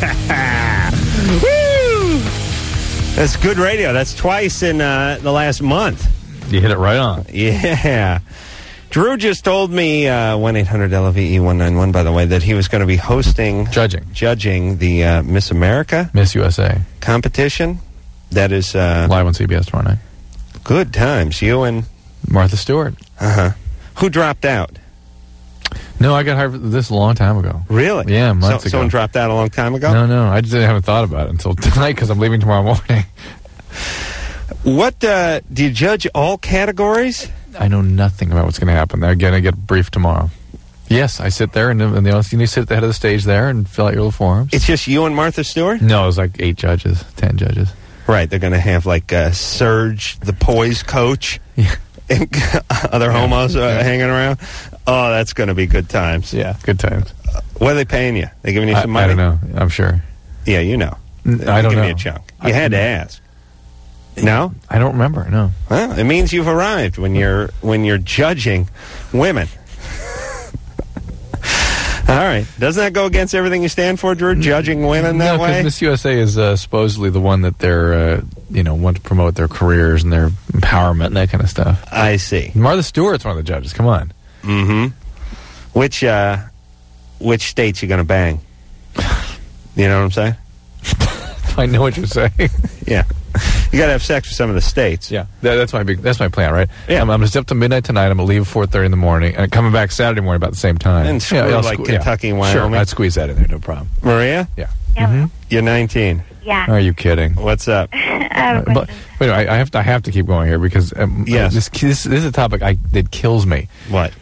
Woo! That's good radio. That's twice in the last month. You hit it right on. Yeah. Drew just told me, 1-800-LOVE-191, by the way, that he was going to be judging the Miss America. Miss USA. Competition. That is... live on CBS tomorrow night. Good times. You and... Martha Stewart. Uh-huh. Who dropped out? No, I got hired for this a long time ago. Really? Yeah, months ago. Someone dropped out a long time ago? No. I just haven't thought about it until tonight because I'm leaving tomorrow morning. What, do you judge all categories? I know nothing about what's going to happen. Again, I get briefed tomorrow. Yes, I sit there, and you sit at the head of the stage there and fill out your little forms. It's just you and Martha Stewart? No, it was like 8 judges, 10 judges. Right, they're going to have like Serge, the poise coach, and other homos hanging around. Oh, that's going to be good times. Yeah, good times. What are they paying you? They giving you some money? I don't know. I'm sure. Yeah, you know. I don't give know. me a chunk. You had to ask. No? I don't remember, no. Well, it means you've arrived when you're judging women. All right. Doesn't that go against everything you stand for, Drew? Judging women that way? No, because Miss USA is supposedly the one that they're, want to promote their careers and their empowerment and that kind of stuff. I see. Martha Stewart's one of the judges. Come on. Mm-hmm. Which states you going to bang? You know what I'm saying? I know what you're saying. Yeah. You got to have sex with some of the states. Yeah, that's my plan, right? Yeah. I'm going to stay up to midnight tonight. I'm going to leave at 4:30 in the morning, and coming back Saturday morning about the same time. And screw Kentucky and Wyoming. Sure, I'd squeeze that in there, no problem. Maria? Yeah. Hello. You're 19. Yeah. Are you kidding? What's up? I have a question. Wait, I have to keep going here because Yes. this is a topic that kills me. What?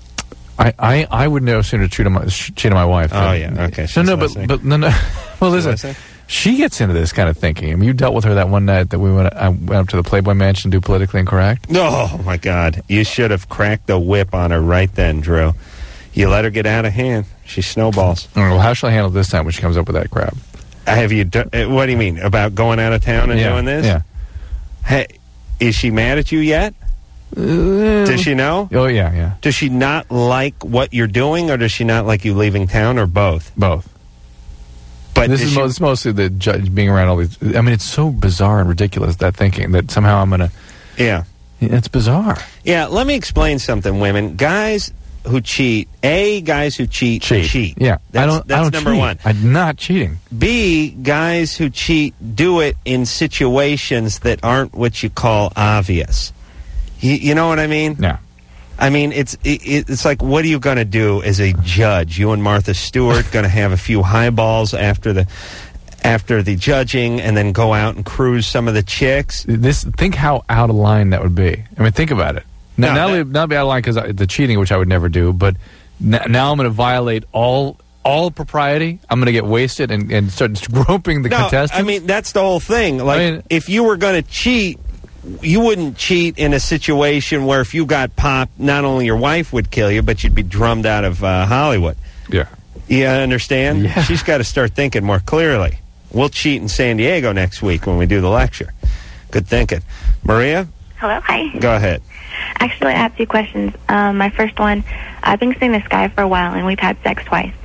I would no sooner cheat on my wife. Oh, yeah. Okay. No, but no. Well, listen. She gets into this kind of thinking. I mean, you dealt with her that one night that I went up to the Playboy Mansion to do Politically Incorrect. Oh, my God. You should have cracked the whip on her right then, Drew. You let her get out of hand. She snowballs. All right, well, how shall I handle this time when she comes up with that crap? Have you done... What do you mean? About going out of town and doing this? Yeah. Hey, is she mad at you yet? Does she know? Oh, yeah. Does she not like what you're doing, or does she not like you leaving town, or both? Both. But this is mostly the judge being around all these. I mean, it's so bizarre and ridiculous, that thinking that somehow I'm going to... Yeah. It's bizarre. Yeah, let me explain something, women. Guys who cheat, guys who cheat. Yeah. That's number cheat. one. I'm not cheating. B, guys who cheat do it in situations that aren't what you call obvious. You know what I mean? Yeah. I mean, it's like, what are you going to do as a judge? You and Martha Stewart going to have a few highballs after the judging, and then go out and cruise some of the chicks? Think how out of line that would be. I mean, think about it. Not be out of line because the cheating, which I would never do, but now I'm going to violate all propriety. I'm going to get wasted and start groping the contestants. I mean, that's the whole thing. Like, if you were going to cheat, you wouldn't cheat in a situation where if you got popped, not only your wife would kill you, but you'd be drummed out of Hollywood. Yeah. You understand? Yeah. She's got to start thinking more clearly. We'll cheat in San Diego next week when we do the lecture. Good thinking. Maria? Hello, hi. Go ahead. Actually, I have 2 questions. My first one, I've been seeing this guy for a while, and we've had sex twice.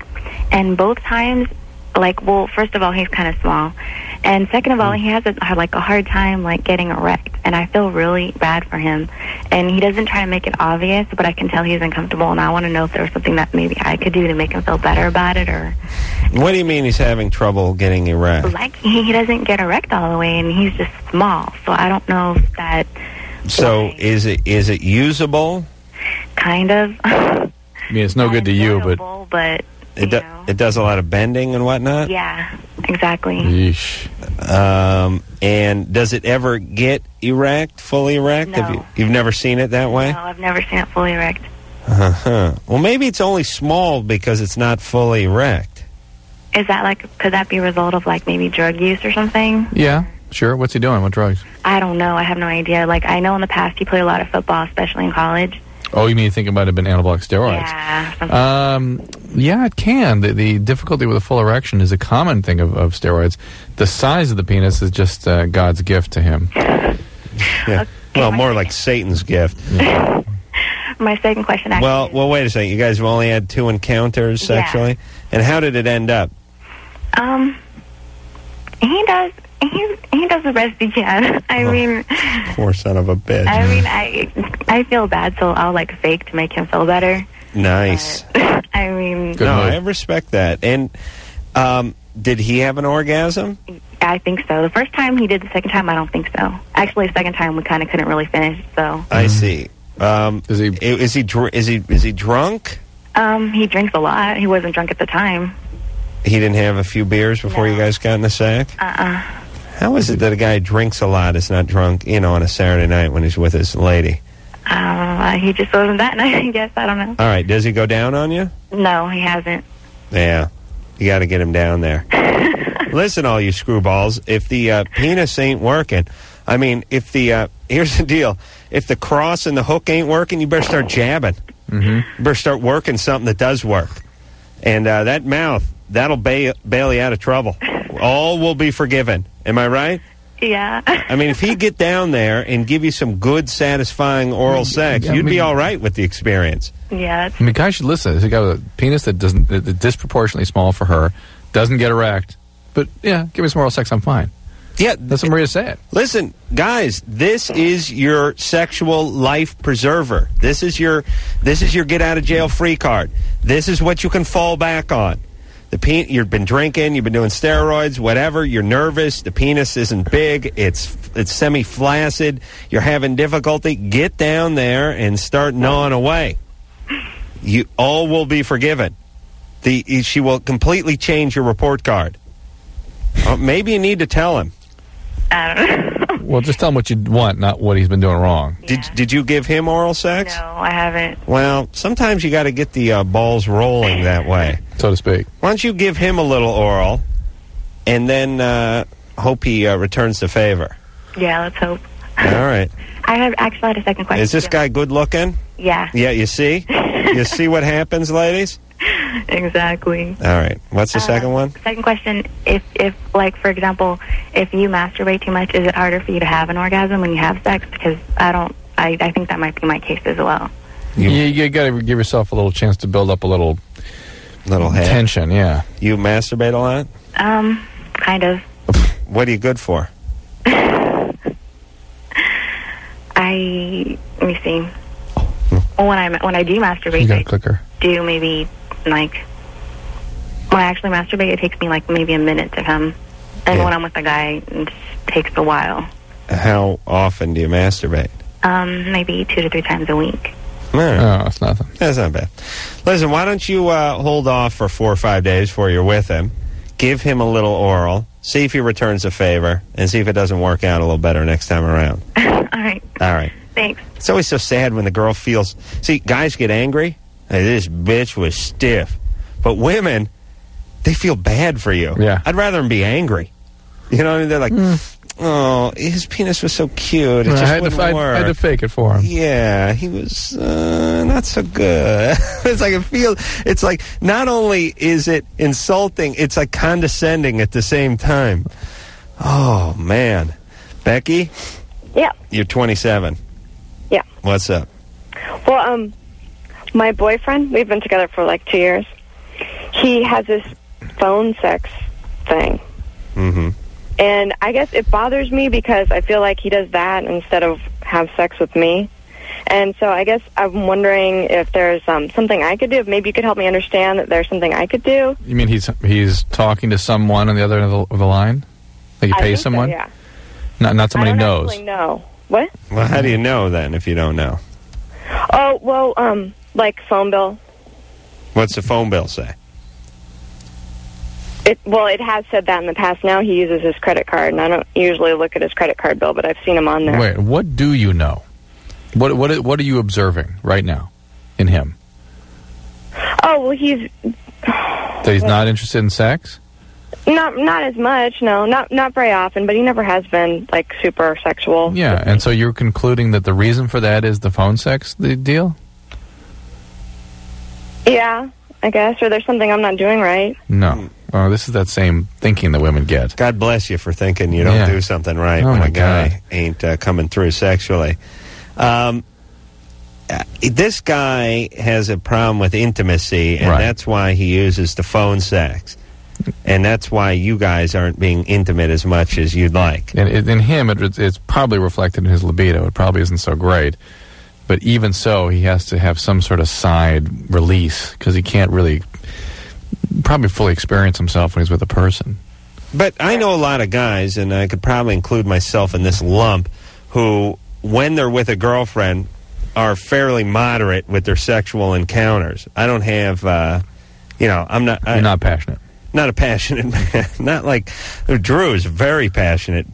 And both times, like, well, first of all, he's kind of small. And second of all, he has a hard time, like, getting erect. And I feel really bad for him. And he doesn't try to make it obvious, but I can tell he's uncomfortable. And I want to know if there was something that maybe I could do to make him feel better about it, or... What do you mean he's having trouble getting erect? Like, he doesn't get erect all the way, and he's just small. So I don't know if that... So is it usable? Kind of. I mean, it's no good to you, but... It does a lot of bending and whatnot? Yeah, exactly. Yeesh. And does it ever get erect, fully erect? No. You've never seen it that way? No, I've never seen it fully erect. Uh-huh. Well, maybe it's only small because it's not fully erect. Is that like, could that be a result of like maybe drug use or something? Yeah, sure. What's he doing? What drugs? I don't know. I have no idea. Like, I know in the past he played a lot of football, especially in college. Oh, you mean you think it might have been anabolic steroids? Yeah. Yeah, it can. The difficulty with a full erection is a common thing of steroids. The size of the penis is just God's gift to him. Yeah. Okay, well, more like Satan's gift. Yeah. My second question actually... Well, wait a second. You guys have only had 2 encounters sexually? Yeah. And how did it end up? He does the best he can. I mean... Poor son of a bitch. I mean, I feel bad, so I'll, like, fake to make him feel better. Nice. But, I mean... I respect that. And did he have an orgasm? I think so. The first time he did. The second time, I don't think so. Actually, the second time we kind of couldn't really finish, so... I see. Is he drunk? He drinks a lot. He wasn't drunk at the time. He didn't have a few beers before you guys got in the sack? How is it that a guy drinks a lot is not drunk, on a Saturday night when he's with his lady? He just wasn't that night, I guess. I don't know. All right. Does he go down on you? No, he hasn't. Yeah. You got to get him down there. Listen, all you screwballs, if the penis ain't working, I mean, if the, here's the deal. If the cross and the hook ain't working, you better start jabbing. Mm-hmm. You better start working something that does work. And that mouth, that'll bail you out of trouble. All will be forgiven. Am I right? Yeah. I mean, if he'd get down there and give you some good, satisfying oral sex, you'd be all right with the experience. Yeah. I mean, guys should listen. There's a guy with a penis that's disproportionately small for her, doesn't get erect, but, yeah, give me some oral sex, I'm fine. Yeah. That's what Maria said. Listen, guys, this is your sexual life preserver. This is your get-out-of-jail-free card. This is what you can fall back on. You've been drinking, you've been doing steroids, whatever, you're nervous, the penis isn't big, it's semi-flaccid, you're having difficulty, get down there and start gnawing away. You all will be forgiven. She will completely change your report card. Maybe you need to tell him. I don't know. Well, just tell him what you want, not what he's been doing wrong. Yeah. Did you give him oral sex? No, I haven't. Well, sometimes you got to get the balls rolling that way, so to speak. Why don't you give him a little oral, and then hope he returns the favor? Yeah, let's hope. All right. I actually had a second question. Is this guy good looking? Yeah. Yeah, you see? You see what happens, ladies? Exactly. All right. What's the second one? Second question, if like, for example, if you masturbate too much, is it harder for you to have an orgasm when you have sex? Because I think that might be my case as well. You got to give yourself a little chance to build up a little head. Tension, yeah. You masturbate a lot? Kind of. What are you good for? Let me see. When I do masturbate, you got a clicker. Do maybe like when I actually masturbate, it takes me like maybe a minute to come, and when I'm with a guy, it takes a while. How often do you masturbate? Maybe 2 to 3 times a week. All right. Oh, that's nothing. That's not bad. Listen, why don't you hold off for 4 or 5 days before you're with him? Give him a little oral. See if he returns the favor, and see if it doesn't work out a little better next time around. All right. All right. Thanks. It's always so sad when the girl feels... See, guys get angry. Hey, this bitch was stiff. But women, they feel bad for you. Yeah. I'd rather them be angry. You know what I mean? They're like, oh, his penis was so cute. It just wouldn't work. I had to fake it for him. Yeah, he was not so good. It's like not only is it insulting, it's like condescending at the same time. Oh, man. Becky? Yeah. You're 27. Yeah. What's up? Well, my boyfriend, we've been together for like 2 years. he has this phone sex thing. Mm-hmm. And I guess it bothers me because I feel like he does that instead of have sex with me. And so I guess I'm wondering if there's something I could do. Maybe you could help me understand that there's something I could do. You mean he's talking to someone on the other end of the line? Like he I pays think so, someone? yeah. Not somebody I don't knows. actually know. What? Well, how do you know then if you don't know? Oh, well, like phone bill. What's the phone bill say? It has said that in the past. Now he uses his credit card, and I don't usually look at his credit card bill, but I've seen him on there. Wait, what do you know? What are you observing right now in him? Oh, well, he's... That he's not interested in sex? Not as much, no. Not very often, but he never has been, like, super sexual. Yeah, and so you're concluding that the reason for that is the phone sex deal? Yeah, I guess. Or there's something I'm not doing right. No. Oh, this is that same thinking that women get. God bless you for thinking you don't do something right Oh when my a guy God. ain't coming through sexually. This guy has a problem with intimacy, and that's why he uses the phone sex. And that's why you guys aren't being intimate as much as you'd like. And in him, it's probably reflected in his libido. It probably isn't so great. But even so, he has to have some sort of side release because he can't really probably fully experience himself when he's with a person. But I know a lot of guys, and I could probably include myself in this lump, who, when they're with a girlfriend, are fairly moderate with their sexual encounters. I don't have, I'm not... You're not passionate. Not a passionate man. Not like... Drew is very passionate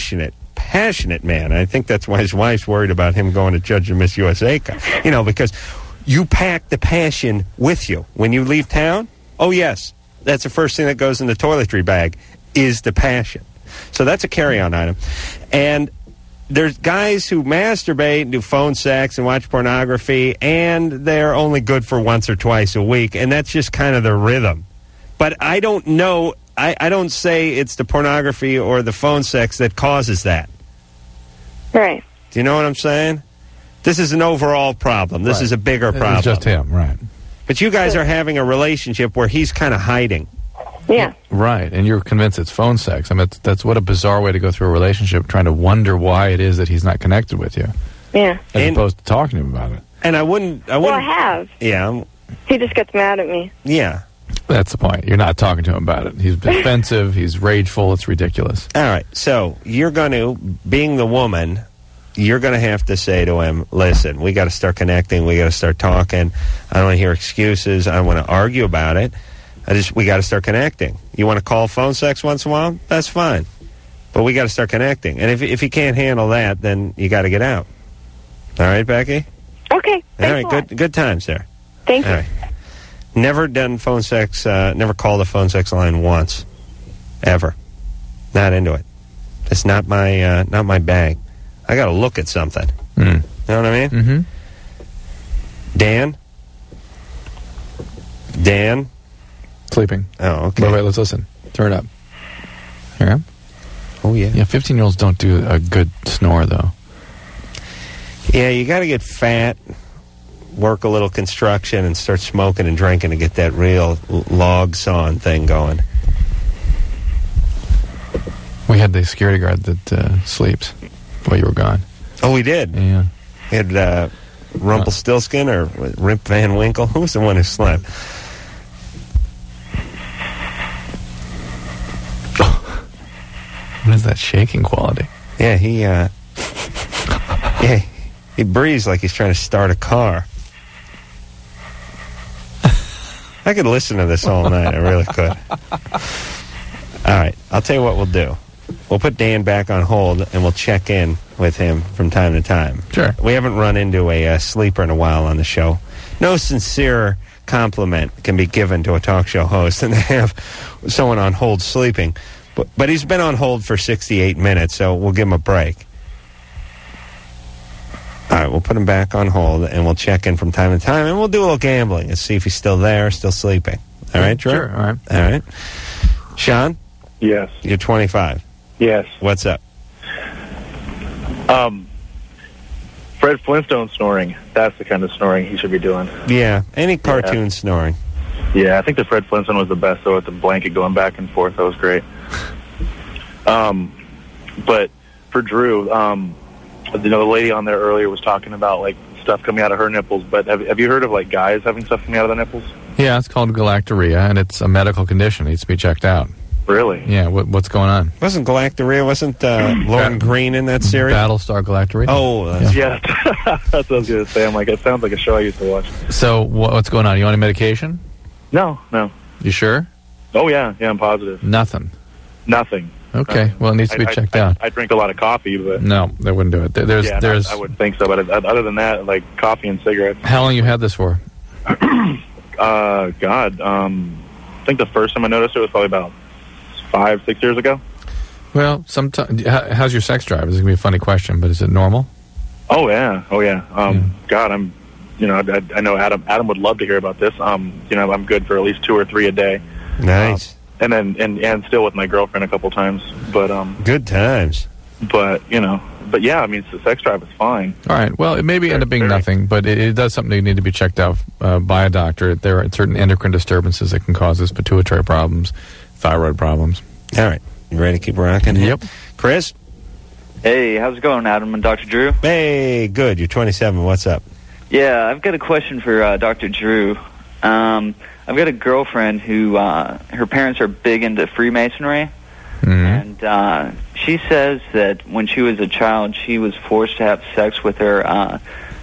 man. I think that's why his wife's worried about him going to Judge and Miss USA. Because you pack the passion with you. When you leave town, oh, yes, that's the first thing that goes in the toiletry bag is the passion. So that's a carry-on item. And there's guys who masturbate and do phone sex and watch pornography, and they're only good for once or twice a week, and that's just kind of their rhythm. But I don't know, I don't say it's the pornography or the phone sex that causes that. Right. Do you know what I'm saying? This is an overall problem. This is a bigger problem. It's just him, right. But you guys are having a relationship where he's kind of hiding. Yeah. Right, and you're convinced it's phone sex. I mean, that's what a bizarre way to go through a relationship, trying to wonder why it is that he's not connected with you. Yeah. As opposed to talking to him about it. And I wouldn't... Well, I have. Yeah. He just gets mad at me. Yeah. That's the point. You're not talking to him about it. He's defensive. He's rageful. It's ridiculous. All right. So you're going to, being the woman, you're going to have to say to him, listen, we got to start connecting. We got to start talking. I don't want to hear excuses. I don't want to argue about it. We got to start connecting. You want to call phone sex once in a while? That's fine. But we got to start connecting. And if you can't handle that, then you got to get out. All right, Becky? Okay. All right. Good times there. Thank you. All right. Never done phone sex, never called a phone sex line once. Ever. Not into it. It's not my bag. I got to look at something. You know what I mean? Mm-hmm. Dan? Sleeping. Oh, okay. Wait, let's listen. Turn it up. Here. Oh, yeah. Yeah, 15-year-olds don't do a good snore, though. Yeah, you got to get fat, work a little construction, and start smoking and drinking to get that real log sawing thing going. We had the security guard that sleeps while you were gone. Oh, we did? Yeah. We had Rumpelstiltskin or Rip Van Winkle. Who's the one who slept? What is that shaking quality? Yeah, he breathes like he's trying to start a car. I could listen to this all night. I really could. All right, I'll tell you what we'll do. We'll put Dan back on hold, and we'll check in with him from time to time. Sure. We haven't run into a sleeper in a while on the show. No sincere compliment can be given to a talk show host and to have someone on hold sleeping. But he's been on hold for 68 minutes, so we'll give him a break. All right, we'll put him back on hold, and we'll check in from time to time, and we'll do a little gambling and see if he's still there, still sleeping. All right, Drew? Sure, all right. All right. Sean? Yes. You're 25. Yes. What's up? Fred Flintstone snoring. That's the kind of snoring he should be doing. Yeah, any cartoon snoring. Yeah, I think the Fred Flintstone was the best, though, with the blanket going back and forth. That was great. But for Drew, the lady on there earlier was talking about, like, stuff coming out of her nipples. But have you heard of, like, guys having stuff coming out of their nipples? Yeah, it's called galactorrhea, and it's a medical condition. It needs to be checked out. Really? Yeah, what's going on? Wasn't Lauren Green in that series? Battlestar Galactorrhea. Oh, yeah. That's what I was going to say. I'm like, it sounds like a show I used to watch. So what's going on? You on any medication? No. You sure? Oh, yeah, I'm positive. Nothing. Okay, well, it needs to be checked out. I drink a lot of coffee, but... No, that wouldn't do it. There's. I wouldn't think so, but other than that, like coffee and cigarettes. How long you had this for? I think the first time I noticed it was probably about 5-6 years ago. Well, how's your sex drive? This is going to be a funny question, but is it normal? Oh, yeah. God, I know Adam would love to hear about this. I'm good for at least 2 or 3 a day. Nice. And then and still with my girlfriend a couple times, but good times. But yeah, I mean, the sex drive is fine. All right. Well, it may end up being nothing, but it does something that need to be checked out by a doctor. There are certain endocrine disturbances that can cause this, pituitary problems, thyroid problems. All right. You ready to keep rocking? Yep. Chris? Hey, how's it going, Adam and Dr. Drew? Hey, good. You're 27. What's up? Yeah, I've got a question for Dr. Drew. I've got a girlfriend who, her parents are big into Freemasonry, and she says that when she was a child, she was forced to have sex with her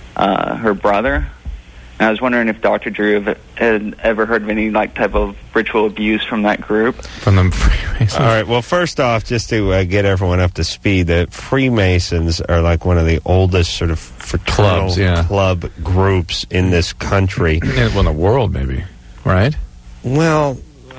brother. And I was wondering if Dr. Drew had ever heard of any type of ritual abuse from that group. From the Freemasons? All right, well, first off, just to get everyone up to speed, the Freemasons are like one of the oldest sort of fraternal club groups in this country. Well, in the world, maybe, right? Well,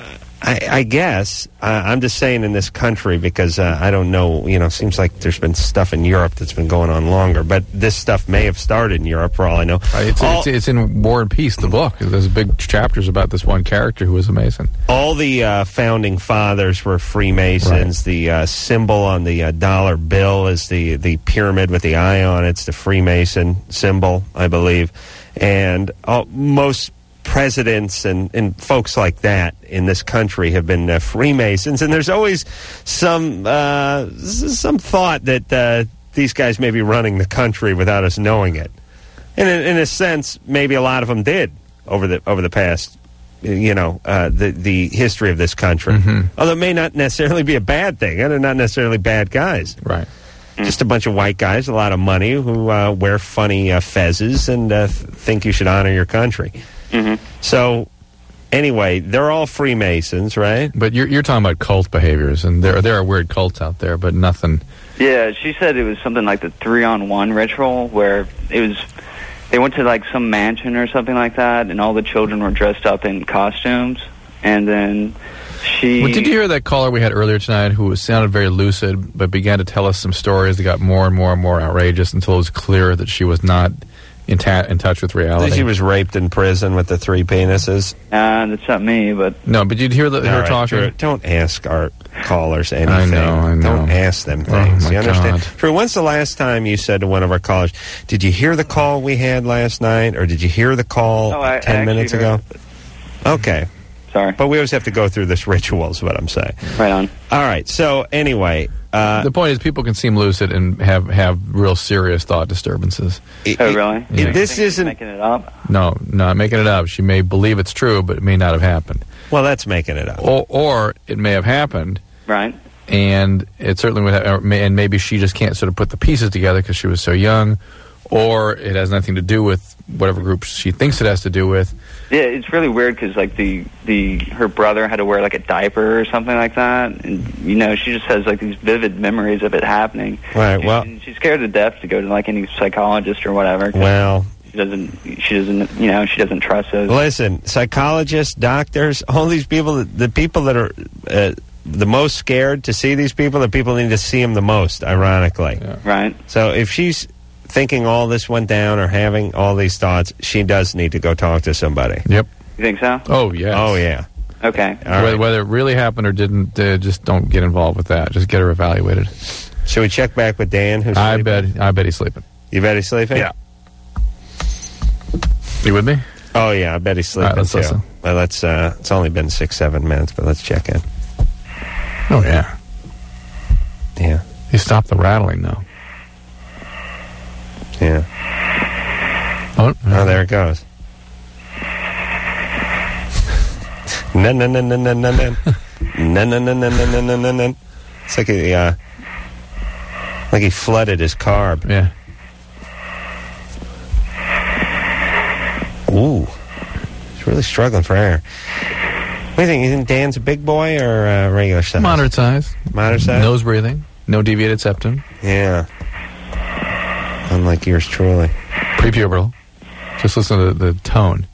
I guess. I'm just saying in this country because I don't know, seems like there's been stuff in Europe that's been going on longer, but this stuff may have started in Europe for all I know. It's in War and Peace, the book. There's big chapters about this one character who was a Mason. All the founding fathers were Freemasons. Right. The symbol on the dollar bill is the pyramid with the eye on it. It's the Freemason symbol, I believe. And most presidents and folks like that in this country have been Freemasons, and there's always some thought that these guys may be running the country without us knowing it. And in a sense, maybe a lot of them did over the past, the history of this country. Mm-hmm. Although it may not necessarily be a bad thing, and they're not necessarily bad guys. Right. Just a bunch of white guys, a lot of money, who wear funny fezzes and think you should honor your country. Mm-hmm. So, anyway, they're all Freemasons, right? But you're talking about cult behaviors, and there are weird cults out there, but nothing. Yeah, she said it was something like the 3-on-1 ritual, where they went to some mansion or something like that, and all the children were dressed up in costumes, and then she... Well, did you hear that caller we had earlier tonight who sounded very lucid, but began to tell us some stories that got more and more and more outrageous until it was clear that she was not in touch with reality? She was raped in prison with the 3 penises. That's not me, but... No, but you'd hear her talking. Drew, don't ask our callers anything. I know. Don't ask them things. You understand? God. Drew, when's the last time you said to one of our callers, did you hear the call we had last night, or did you hear the call 10 minutes ago? Okay. Sorry. But we always have to go through this ritual is what I'm saying. Right on. All right, so anyway... the point is people can seem lucid and have real serious thought disturbances. Oh, really? This isn't... making it up? No, not making it up. She may believe it's true, but it may not have happened. Well, that's making it up. Or it may have happened. Right. And it certainly would have... And maybe she just can't sort of put the pieces together because she was so young. Or it has nothing to do with whatever group she thinks it has to do with. Yeah, it's really weird because her brother had to wear a diaper or something like that, and she just has these vivid memories of it happening. Right. Well, she's scared to death to go to any psychologist or whatever. Well, she doesn't trust those. Listen, psychologists, doctors, all these people, the people that are the most scared to see these people, the people that need to see them the most. Ironically, right. So if she's thinking all this went down or having all these thoughts, she does need to go talk to somebody. Yep. You think so? Oh, yes. Oh, yeah. Okay. Whether it really happened or didn't, just don't get involved with that. Just get her evaluated. Should we check back with Dan? Who's I bet he's sleeping. You bet he's sleeping? Yeah. You with me? Oh, yeah, I bet he's sleeping, all right, let's too. listen. Well, let's. It's only been 6-7 minutes, but let's check in. Oh, yeah. Yeah. He stopped the rattling, though. Yeah. Oh, there it goes. No. It's like he flooded his carb. Yeah. Ooh. He's really struggling for air. What do you think? You think Dan's a big boy or regular size? Moderate size. Moderate size? Nose breathing. No deviated septum. Yeah. Unlike yours truly. Prepubertal. Just listen to the tone.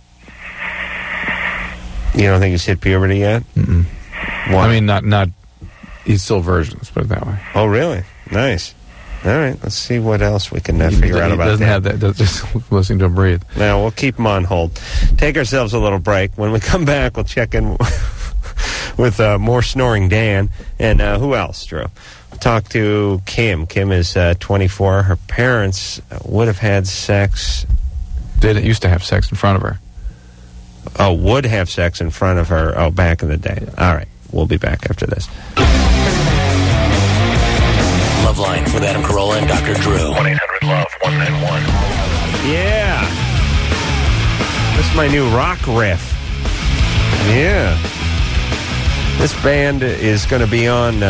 You don't think he's hit puberty yet? Mm-mm. Why? I mean, not. He's still virgin. Let's put it that way. Oh, really? Nice. All right. Let's see what else we can figure out about that. He doesn't have that. Just listening to him breathe. Now we'll keep him on hold. Take ourselves a little break. When we come back, we'll check in with more snoring Dan and who else, Drew? We'll talk to Kim. Kim is 24. Her parents would have had sex. They used to have sex in front of her. Oh, would have sex in front of her. Oh, back in the day. All right. We'll be back after this. Loveline with Adam Carolla and Dr. Drew. 1-800-LOVE-191. Yeah. This is my new rock riff. Yeah. This band is going to be on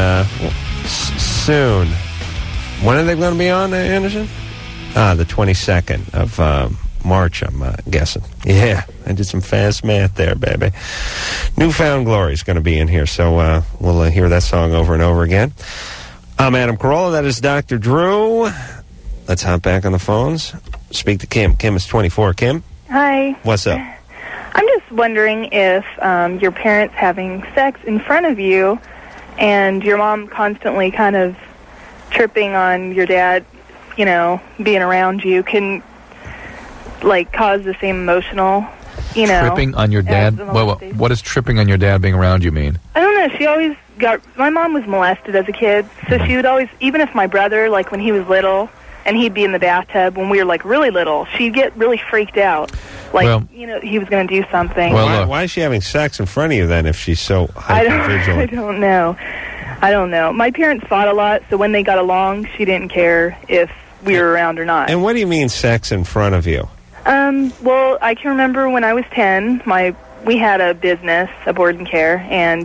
soon. When are they going to be on, Anderson? The 22nd of March, I'm guessing. Yeah, I did some fast math there, baby. Newfound Glory is going to be in here, so we'll hear that song over and over again. I'm Adam Carolla. That is Dr. Drew. Let's hop back on the phones. Speak to Kim. Kim is 24. Kim? Hi. What's up? I'm just wondering if your parents having sex in front of you and your mom constantly kind of tripping on your dad, you know, being around you can, like, cause the same emotional, you know. Tripping on your dad? What does tripping on your dad being around you mean? I don't know. She always my mom was molested as a kid, so she would always, even if my brother, like when he was little, and he'd be in the bathtub when we were like really little, she'd get really freaked out. Like, you know, he was going to do something. Well, why is she having sex in front of you then if she's so hyper-vigilant? I don't know. I don't know. My parents fought a lot, so when they got along, she didn't care if we were around or not. And what do you mean sex in front of you? Well, I can remember when I was 10, we had a business, a board and care, and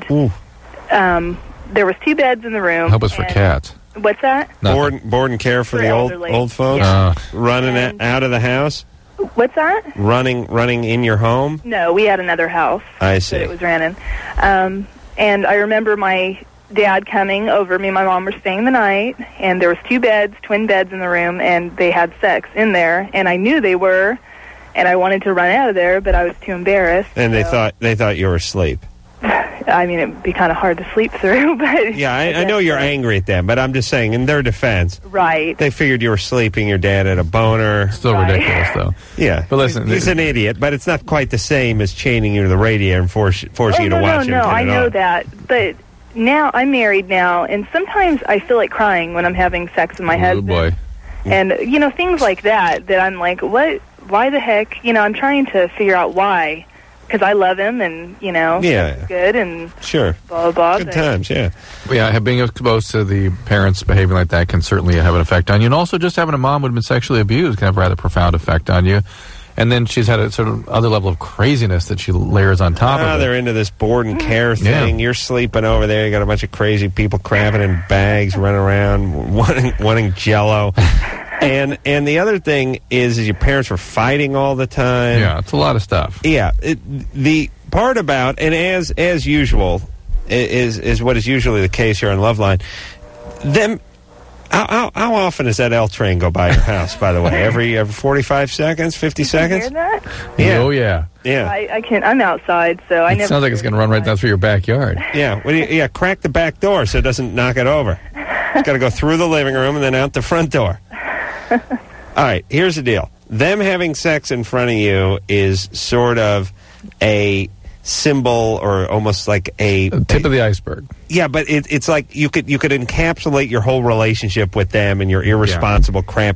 there was 2 beds in the room. Help us for cats. What's that? Board and care for the old folks? Yeah. Running out of the house? What's that? Running in your home? No, we had another house. I see. That it was rented. And I remember my dad coming over. Me and my mom were staying the night, and there was 2 beds, twin beds in the room, and they had sex in there. And I knew they were, and I wanted to run out of there, but I was too embarrassed. And they thought you were asleep. I mean, it'd be kind of hard to sleep through, but... Yeah, I know you're angry at them, but I'm just saying, in their defense... Right. They figured you were sleeping, your dad had a boner. Still ridiculous, though. Yeah. But listen... He's an idiot, but it's not quite the same as chaining you to the radio and forcing you to watch him. No, I know that, but now, I'm married now, and sometimes I feel like crying when I'm having sex with my husband. Oh, boy. And, you know, things like that I'm like, what? Why the heck? You know, I'm trying to figure out why. Because I love him, and, you know, it's good, and sure, blah, blah, blah. Good times, yeah. Yeah, being exposed to the parents behaving like that can certainly have an effect on you. And also just having a mom who had been sexually abused can have a rather profound effect on you. And then she's had a sort of other level of craziness that she layers on top of it. They're into this board and care thing. You're sleeping over there. You got a bunch of crazy people cramming in bags, running around, wanting Jell-O. And the other thing is your parents were fighting all the time. Yeah, it's a lot of stuff. Yeah, the part about, and as usual, is what is usually the case here on Loveline. Them, how often does that L train go by your house? By the way, every 45 seconds, 50 seconds. Hear that? Yeah. Oh yeah. Yeah. I can't. I'm outside, so I never. Sounds like it's going to run right down through your backyard. Yeah. Crack the back door so it doesn't knock it over. It's got to go through the living room and then out the front door. All right, here's the deal. Them having sex in front of you is sort of a symbol or almost like a tip of the iceberg. Yeah, but it's like you could encapsulate your whole relationship with them and your irresponsible, crappy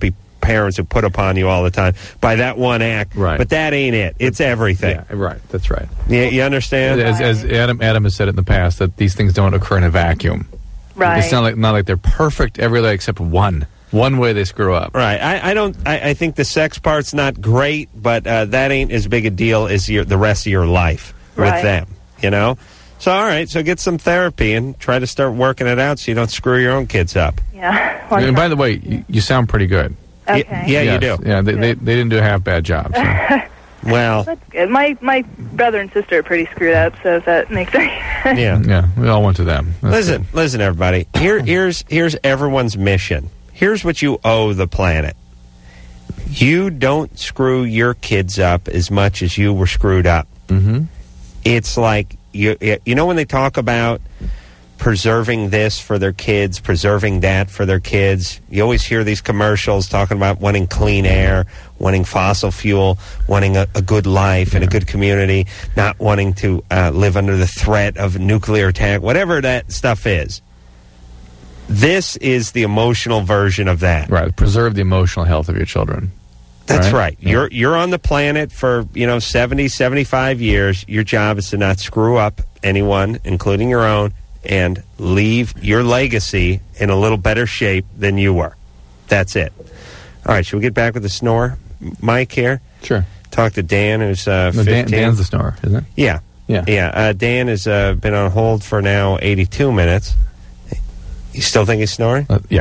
parents who put upon you all the time by that one act. Right. But that ain't it. It's everything. Yeah, right. That's right. You understand? As Adam has said it in the past, that these things don't occur in a vacuum. Right. It's not like they're perfect every day except one way they screw up. Right. I think the sex part's not great, but that ain't as big a deal as the rest of your life with them, you know? So, all right, so get some therapy and try to start working it out so you don't screw your own kids up. Yeah. And by the way, you sound pretty good. Okay. Yeah, you do. Yeah, they didn't do a half bad job. So. Well, that's good. My brother and sister are pretty screwed up, so if that makes sense. Yeah, we all went to them. Listen, everybody. Here's everyone's mission. Here's what you owe the planet. You don't screw your kids up as much as you were screwed up. Mm-hmm. It's like, you know when they talk about preserving this for their kids, preserving that for their kids, you always hear these commercials talking about wanting clean air, wanting fossil fuel, wanting a good life and a good community, not wanting to live under the threat of nuclear attack, whatever that stuff is. This is the emotional version of that. Right, preserve the emotional health of your children. That's right. Yeah. You're on the planet for, 70, 75 years. Your job is to not screw up anyone, including your own, and leave your legacy in a little better shape than you were. That's it. All right, should we get back with the snore? Mike here? Sure. Talk to Dan, who's 15. Dan's the snorer, isn't it? Yeah. Dan has been on hold for now 82 minutes. You still think he's snoring? Yeah.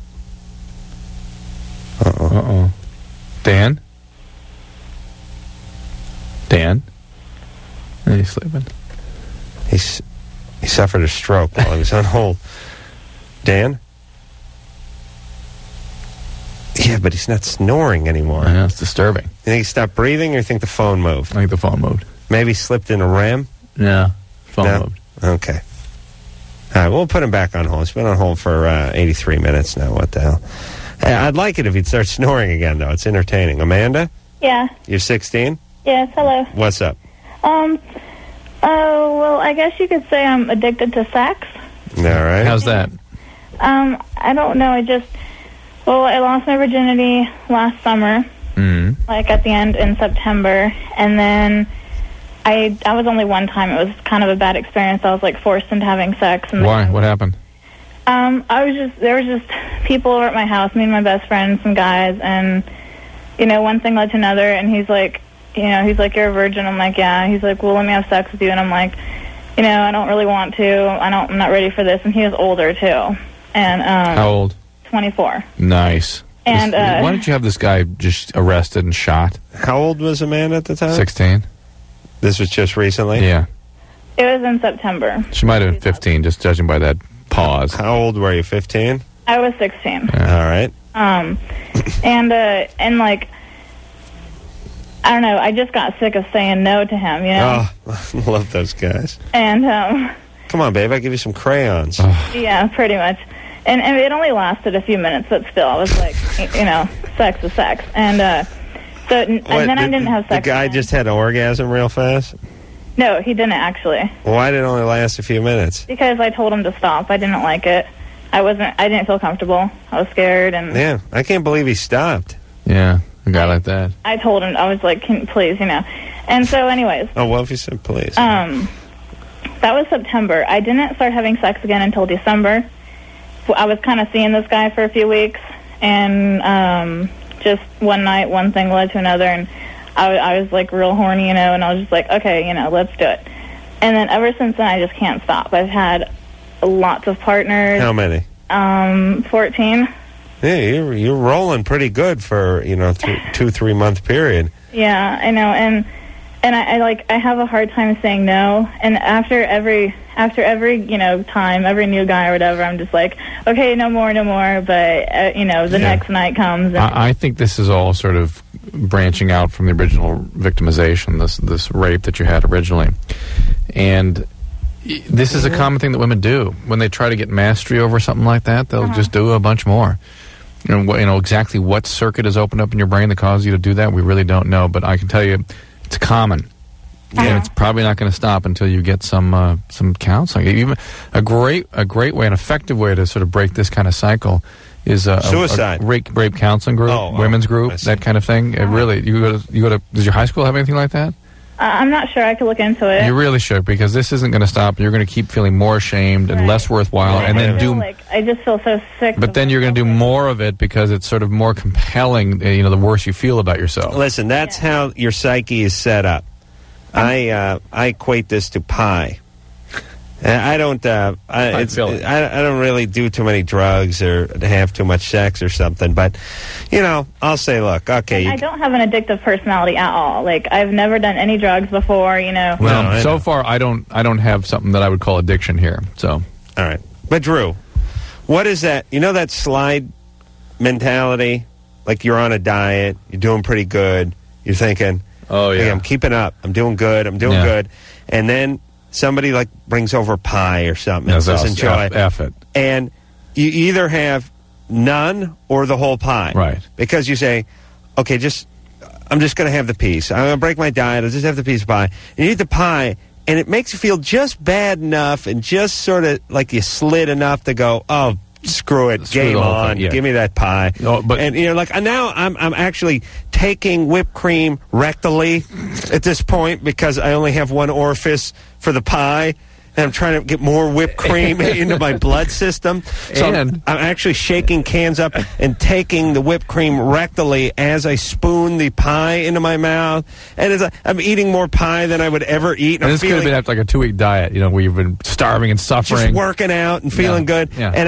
Uh-oh. Dan? He's sleeping. He suffered a stroke while he was on hold. Dan? Yeah, but he's not snoring anymore. I know, it's disturbing. You think he stopped breathing, or you think the phone moved? I think the phone moved. Maybe slipped in a REM? Yeah, phone moved. Okay. All right, we'll put him back on hold. He's been on hold for 83 minutes now. What the hell? I'd like it if he'd start snoring again, though. It's entertaining. Amanda? Yeah. You're 16? Yes, hello. What's up? Well, I guess you could say I'm addicted to sex. All right. How's that? I don't know. I lost my virginity last summer, like at the end in September, and then I was only one time. It was kind of a bad experience. I was like forced into having sex. And why? What happened? There was just people over at my house, me and my best friend, some guys, and, one thing led to another, and he's like, you're a virgin. I'm like, yeah. He's like, well, let me have sex with you. And I'm like, I don't really want to. I'm not ready for this. And he was older, too. And, how old? 24. Nice. And, why did you have this guy just arrested and shot? How old was Amanda at the time? 16. This was just recently? Yeah. It was in September. She might have been 15, just judging by that pause. How old were you, 15? I was 16. Yeah. All right. And like, I don't know, I just got sick of saying no to him, Oh, I love those guys. And, come on, babe, I'll give you some crayons. Yeah, pretty much. And it only lasted a few minutes, but still, I was like, sex is sex. And, and then I didn't have sex. The guy just had an orgasm real fast? No, he didn't actually. Why did it only last a few minutes? Because I told him to stop. I didn't like it. I didn't feel comfortable. I was scared. And yeah, I can't believe he stopped. Yeah, a guy like that. I told him, I was like, please, And so anyways. Oh, well, if you said please. That was September. I didn't start having sex again until December. I was kind of seeing this guy for a few weeks. And just one night, one thing led to another. And I was like real horny, and I was just like, okay, let's do it. And then ever since then, I just can't stop. I've had lots of partners. How many? 14. Yeah, you're rolling pretty good for 2-3 month period. Yeah, I know, and I have a hard time saying no. And after every time, every new guy or whatever, I'm just like, okay, no more. But the next night comes. And I think this is all sort of branching out from the original victimization, this rape that you had originally, and this is a common thing that women do when they try to get mastery over something like that. They'll just do a bunch more. Exactly what circuit is opened up in your brain that causes you to do that, we really don't know. But I can tell you, it's common. And it's probably not going to stop until you get some counseling. Even a great way, an effective way to sort of break this kind of cycle is a Suicide. rape counseling group, women's group, that kind of thing. It really, you go to. Does your high school have anything like that? I'm not sure. I could look into it. You really should, because this isn't going to stop. You're going to keep feeling more ashamed and less worthwhile, and then I just feel so sick. But then you're going to do more of it because it's sort of more compelling. The worse you feel about yourself. Listen, that's how your psyche is set up. I equate this to pie. I don't. I don't really do too many drugs or have too much sex or something. But I'll say, look, okay. I don't have an addictive personality at all. Like, I've never done any drugs before. Well, so far I don't have something that I would call addiction here. So, all right. But Drew, what is that? That slide mentality. Like, you're on a diet, you're doing pretty good, you're thinking, oh yeah, hey, I'm keeping up, I'm doing good, good, and then somebody brings over pie or something and says enjoy it. And you either have none or the whole pie. Right. Because you say, okay, I'm just going to have the piece. I'm going to break my diet. I'll just have the piece of pie. And you eat the pie, and it makes you feel just bad enough and just sort of like you slid enough to go, oh, screw it, game on, give me that pie. And now I'm actually taking whipped cream rectally at this point because I only have one orifice for the pie, and I'm trying to get more whipped cream into my blood system. So I'm actually shaking cans up and taking the whipped cream rectally as I spoon the pie into my mouth. And I'm eating more pie than I would ever eat. And this could have been after like a 2-week diet, where you've been starving and suffering. Just working out and feeling good. Yeah. And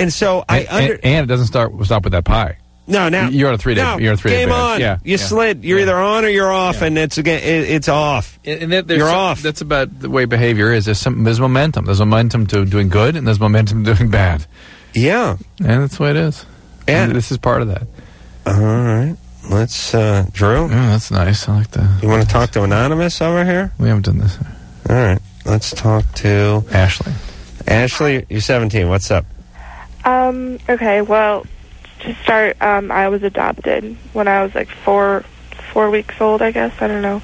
it doesn't stop with that pie. No, now you're on a 3-day. No, you're on a 3-day. Game on. Yeah, you slid. You're either on or you're off, and it's off. And you're off. That's about the way behavior is. There's momentum. There's momentum to doing good, and there's momentum to doing bad. Yeah, and that's the way it is. Yeah, and this is part of that. All right, let's Drew. Yeah, that's nice. I like that. You want to talk to Anonymous over here? We haven't done this. All right, let's talk to Ashley. Ashley, you're 17. What's up? Okay. Well, to start, I was adopted when I was like four weeks old, I guess. I don't know.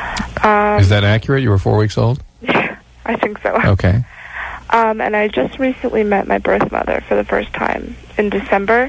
Is that accurate? You were 4 weeks old? Yeah, I think so. Okay. And I just recently met my birth mother for the first time in December.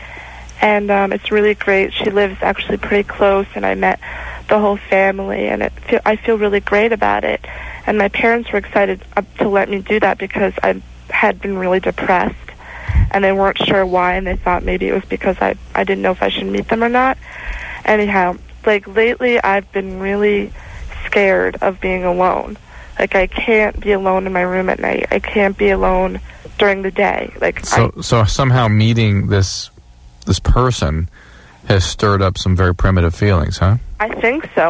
And it's really great. She lives actually pretty close, and I met the whole family, and I feel really great about it. And my parents were excited to let me do that because I had been really depressed. And they weren't sure why, and they thought maybe it was because I didn't know if I should meet them or not. Anyhow, lately I've been really scared of being alone. I can't be alone in my room at night. I can't be alone during the day. So somehow meeting this person has stirred up some very primitive feelings, huh? I think so.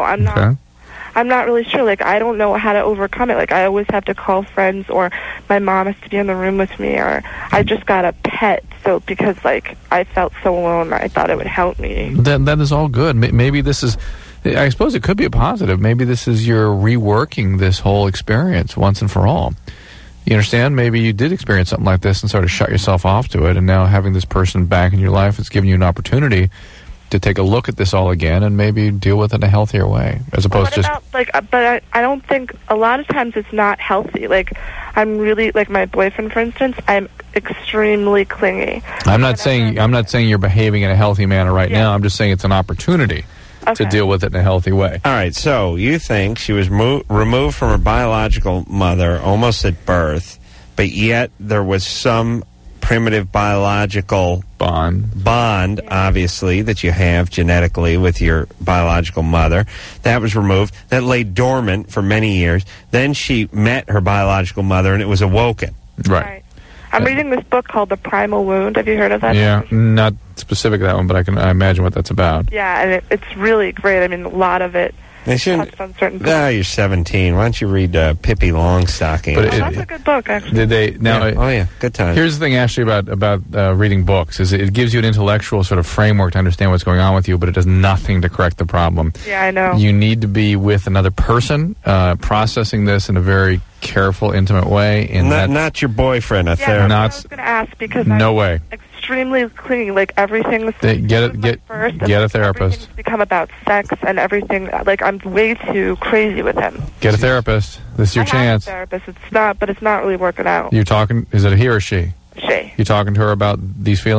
I'm not really sure. I don't know how to overcome it. I always have to call friends, or my mom has to be in the room with me, or I just got a pet. So because I felt so alone, I thought it would help me. That is all good. Maybe this is. I suppose it could be a positive. Maybe this is your reworking this whole experience once and for all. You understand? Maybe you did experience something like this and sort of shut yourself off to it, and now having this person back in your life has given you an opportunity to take a look at this all again and maybe deal with it in a healthier way, as opposed to just... But I don't think... A lot of times it's not healthy. I'm really... my boyfriend, for instance, I'm extremely clingy. I'm not saying you're behaving in a healthy manner right now. I'm just saying it's an opportunity to deal with it in a healthy way. All right, so you think she was removed from her biological mother almost at birth, but yet there was some primitive biological bond, obviously, that you have genetically with your biological mother. That was removed. That lay dormant for many years. Then she met her biological mother, and it was awoken. Right. I'm reading this book called The Primal Wound. Have you heard of that? Yeah, not specific that one, but I imagine what that's about. Yeah, and it's really great. I mean, a lot of it touched on certain things. You're 17. Why don't you read Pippi Longstocking? That's a good book, actually. Did they now? Yeah. Good time. Here's the thing, Ashley, about reading books is it gives you an intellectual sort of framework to understand what's going on with you, but it does nothing to correct the problem. Yeah, I know. You need to be with another person processing this in a very careful, intimate way. Not your boyfriend, a therapist. I was going to ask because I'm extremely clingy. Everything's get a therapist. Everything's become about sex and everything. I'm way too crazy with him. Get a therapist. This is your chance. I have a therapist. It's not really working out. You're talking. Is it a he or she? She. You talking to her about these feelings?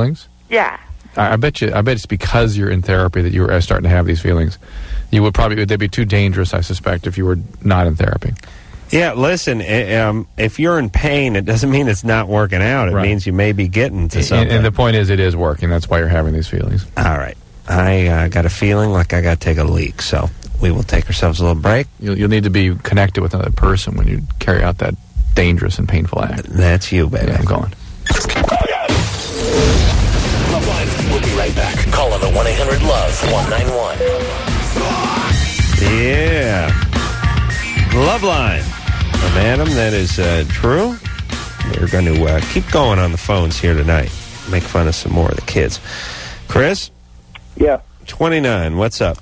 Yeah. I bet it's because you're in therapy that you are starting to have these feelings. They'd be too dangerous, I suspect, if you were not in therapy. Yeah, listen, if you're in pain, it doesn't mean it's not working out. It means you may be getting to something. And the point is, it is working. That's why you're having these feelings. All right. I got a feeling like I got to take a leak, so we will take ourselves a little break. You'll need to be connected with another person when you carry out that dangerous and painful act. That's you, baby. Yeah, I'm going. We'll be right back. Call on the 1-800-LOVE-191. Yeah. Love line from Adam. That is true. We're going to keep going on the phones here tonight. Make fun of some more of the kids. Chris? Yeah. 29. What's up?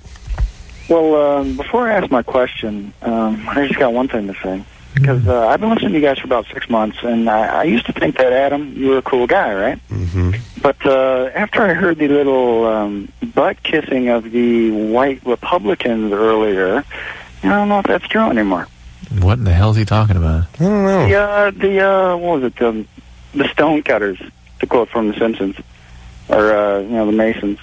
Well, before I ask my question, I just got one thing to say. Because I've been listening to you guys for about 6 months, and I used to think that, Adam, you were a cool guy, right? Mm-hmm. But after I heard the little butt-kissing of the white Republicans earlier, I don't know if that's true anymore. What in the hell is he talking about? I don't know. What was it? The Stonecutters, to quote from The Simpsons. Or, the Masons.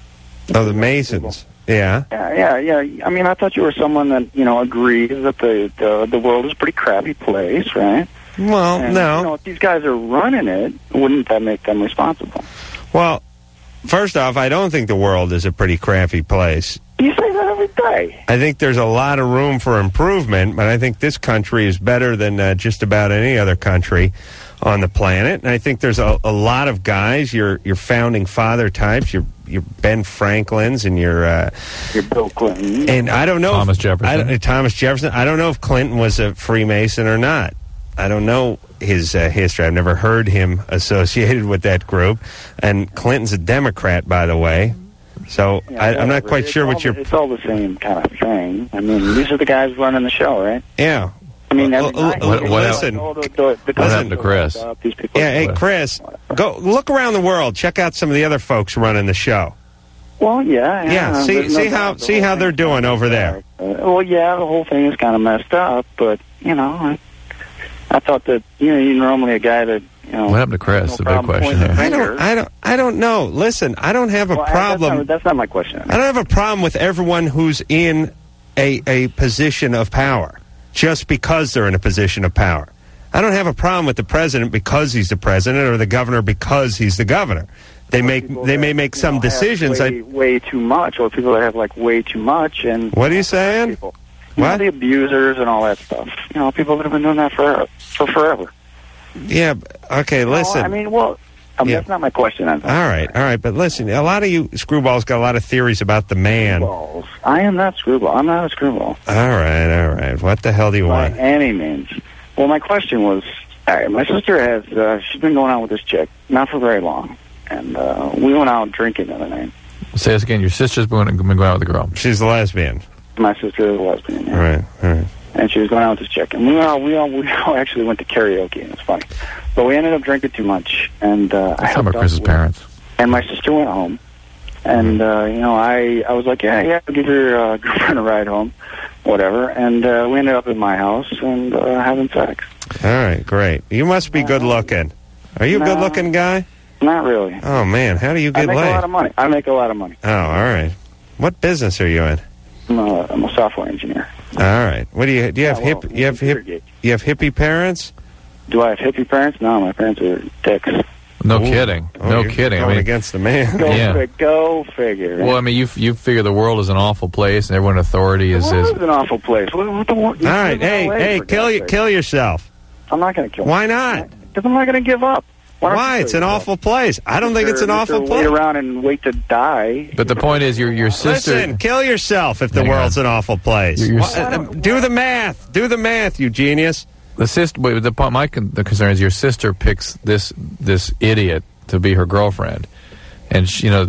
Oh, the Masons. Yeah. Yeah. I mean, I thought you were someone that, agreed that the world is a pretty crappy place, right? Well, and, no. If these guys are running it, wouldn't that make them responsible? Well, first off, I don't think the world is a pretty crappy place. You say that every day. I think there's a lot of room for improvement, but I think this country is better than just about any other country on the planet. And I think there's a lot of guys, your founding father types, your Ben Franklins and your Bill Clinton. And I don't know Thomas Jefferson. Thomas Jefferson. I don't know if Clinton was a Freemason or not. I don't know his history. I've never heard him associated with that group. And Clinton's a Democrat, by the way. So I'm not quite sure what you're... It's all the same kind of thing. I mean, these are the guys running the show, right? Yeah. I mean, every night, listen. What happened to Chris? Hey, Chris, go look around the world. Check out some of the other folks running the show. Well, yeah. See how they're doing over there. The whole thing is kind of messed up, but I thought that you're normally a guy that what happened to Chris? The big question here. I don't know. Listen, I don't have a problem. That's not my question. I don't have a problem with everyone who's in a position of power just because they're in a position of power. I don't have a problem with the president because he's the president or the governor because he's the governor. They may make some decisions. Way too much, or people that have way too much. And what are you saying? What? The abusers and all that stuff. People that have been doing that for forever. Yeah. Okay. Listen. That's not my question. All right. But listen, a lot of you screwballs got a lot of theories about the man. Screwballs. I am not screwball. I'm not a screwball. All right. What the hell do you want? By any means. Well, my question was, all right, my sister has, she's been going out with this chick, not for very long. And we went out drinking the other night. Say this again. Your sister's been going out with a girl. She's a lesbian. My sister is a lesbian, yeah. All right. And she was going out with this chick. And we all actually went to karaoke, and it's funny. But we ended up drinking too much. And I helped about Chris's parents. And my sister went home. And, I was like, yeah, I'll give your girlfriend a ride home, whatever. And we ended up at my house and having sex. All right, great. You must be good-looking. Are you a good-looking guy? Not really. Oh, man, how do you get laid? I make a lot of money. Oh, all right. What business are you in? I'm a software engineer. All right. What do you have? You have hippie parents? Do I have hippie parents? No, my parents are dicks. No kidding. No kidding. Going against the man. Go figure. Well, I mean, you figure the world is an awful place, and everyone in authority is. The world is an awful place. What the world? All right. Hey, kill yourself. I'm not going to kill. Why not? Because I'm not going to give up. Why? It's an awful place. I don't think it's an awful place. Wait around and wait to die. But the point is, your sister. Listen, kill yourself if the world's an awful place. Do the math. Do the math, you genius. The concern is your sister picks this idiot to be her girlfriend, and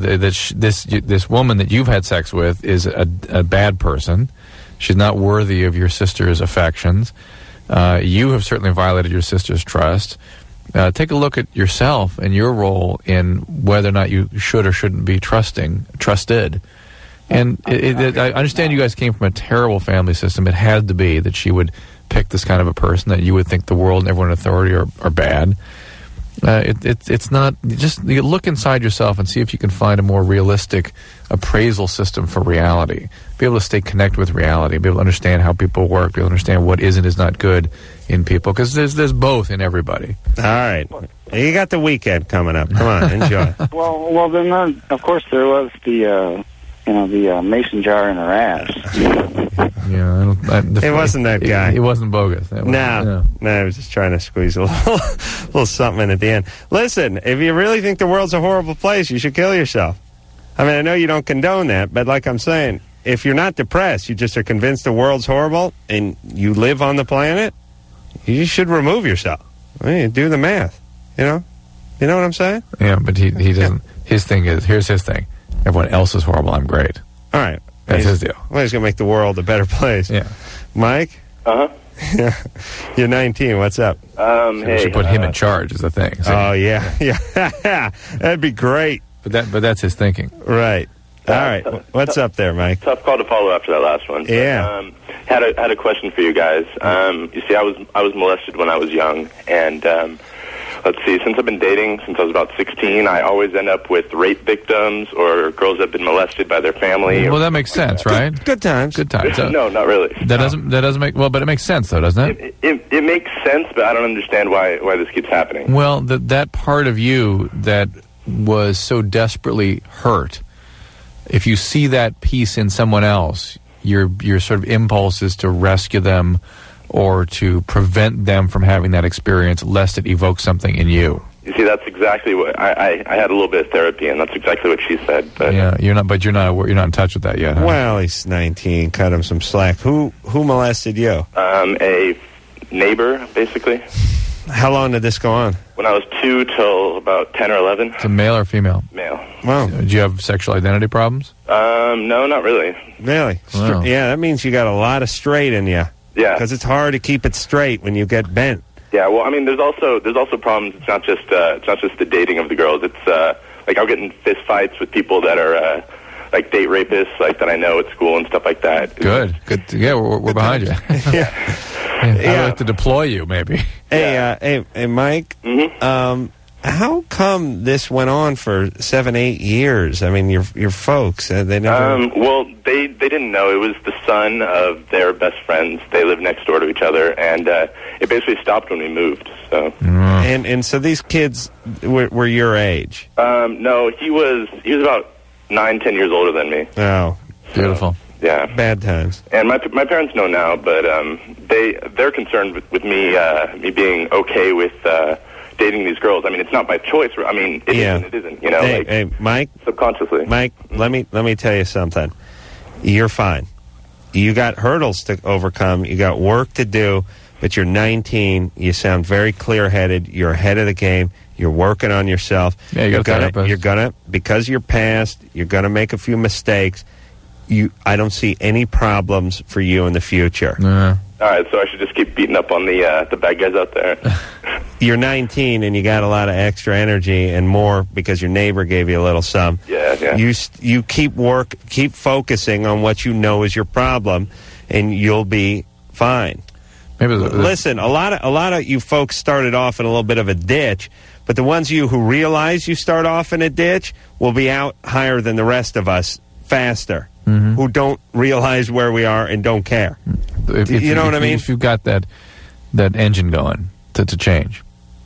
this woman that you've had sex with is a bad person. She's not worthy of your sister's affections. You have certainly violated your sister's trust. Take a look at yourself and your role in whether or not you should or shouldn't be trusted. And I understand you guys came from a terrible family system. It had to be that she would pick this kind of a person, that you would think the world and everyone in authority are bad. It's not. You look inside yourself and see if you can find a more realistic appraisal system for reality. Be able to stay connected with reality. Be able to understand how people work. Be able to understand what is not good in people. Because there's both in everybody. All right. You got the weekend coming up. Come on, enjoy. Well, then, of course, there was the mason jar in her ass. Yeah, it wasn't that guy. It wasn't bogus. No, I was just trying to squeeze a little something in at the end. Listen, if you really think the world's a horrible place, you should kill yourself. I mean, I know you don't condone that, but like I'm saying, if you're not depressed, you just are convinced the world's horrible, and you live on the planet, you should remove yourself. I mean, do the math. You know what I'm saying? Yeah, but he doesn't. His thing is, here's his thing. Everyone else is horrible. I'm great. All right. That's his deal. Well, he's going to make the world a better place. Yeah. Mike? Uh-huh. You're 19. What's up? So we should put him in charge is the thing. See? Oh, yeah. Yeah. That'd be great. But that's his thinking. Right. All right. What's up there, Mike? Tough call to follow after that last one. Yeah. Had a question for you guys. You see, I was molested when I was young, and let's see, since I've been dating since I was about 16, I always end up with rape victims or girls that have been molested by their family. Well, that makes sense, right? Good times. Good times. No, not really. That doesn't make but it makes sense though, doesn't it? It makes sense, but I don't understand why this keeps happening. Well, that part of you that was so desperately hurt, if you see that piece in someone else, your sort of impulse is to rescue them or to prevent them from having that experience, lest it evokes something in you. You see, that's exactly what I had a little bit of therapy, and that's exactly what she said. But yeah, you're not in touch with that yet. Huh? Well, he's 19. Cut him some slack. Who molested you? A neighbor, basically. How long did this go on? When I was 2 till about 10 or 11. It's a male or female? Male. Wow. Do you have sexual identity problems? No, not really. Really? Wow. Yeah, that means you got a lot of straight in you. Yeah. Because it's hard to keep it straight when you get bent. Yeah, well, I mean, there's also problems. It's not just the dating of the girls. It's like I'll get in fist fights with people that are like date rapists, like that I know at school and stuff like that. Good. Yeah, we're behind you. Yeah. I'd like to deploy you, maybe. Hey, Mike. Mm-hmm. How come this went on for 7-8 years? I mean, your folks, they never... Well, they didn't know. It was the son of their best friends. They lived next door to each other, and it basically stopped when we moved. So, and so these kids were your age? No, he was about 9-10 years older than me. Oh, beautiful. Yeah, bad times. And my parents know now, but they're concerned with me being okay with dating these girls. I mean, it's not my choice. I mean, it isn't. You know, hey, Mike. Subconsciously. Mike, let me tell you something. You're fine. You got hurdles to overcome. You got work to do. But you're 19. You sound very clear-headed. You're ahead of the game. You're working on yourself. Yeah, you're gonna because you're past. You're gonna make a few mistakes. I don't see any problems for you in the future. All right, so I should just keep beating up on the bad guys out there. You're 19 and you got a lot of extra energy and more because your neighbor gave you a little some. Yeah. You keep focusing on what you know is your problem, and you'll be fine. Maybe listen, a lot of you folks started off in a little bit of a ditch, but the ones of you who realize you start off in a ditch will be out higher than the rest of us faster. Mm-hmm. Who don't realize where we are and don't care. You know what I mean? If you've got that engine going to change.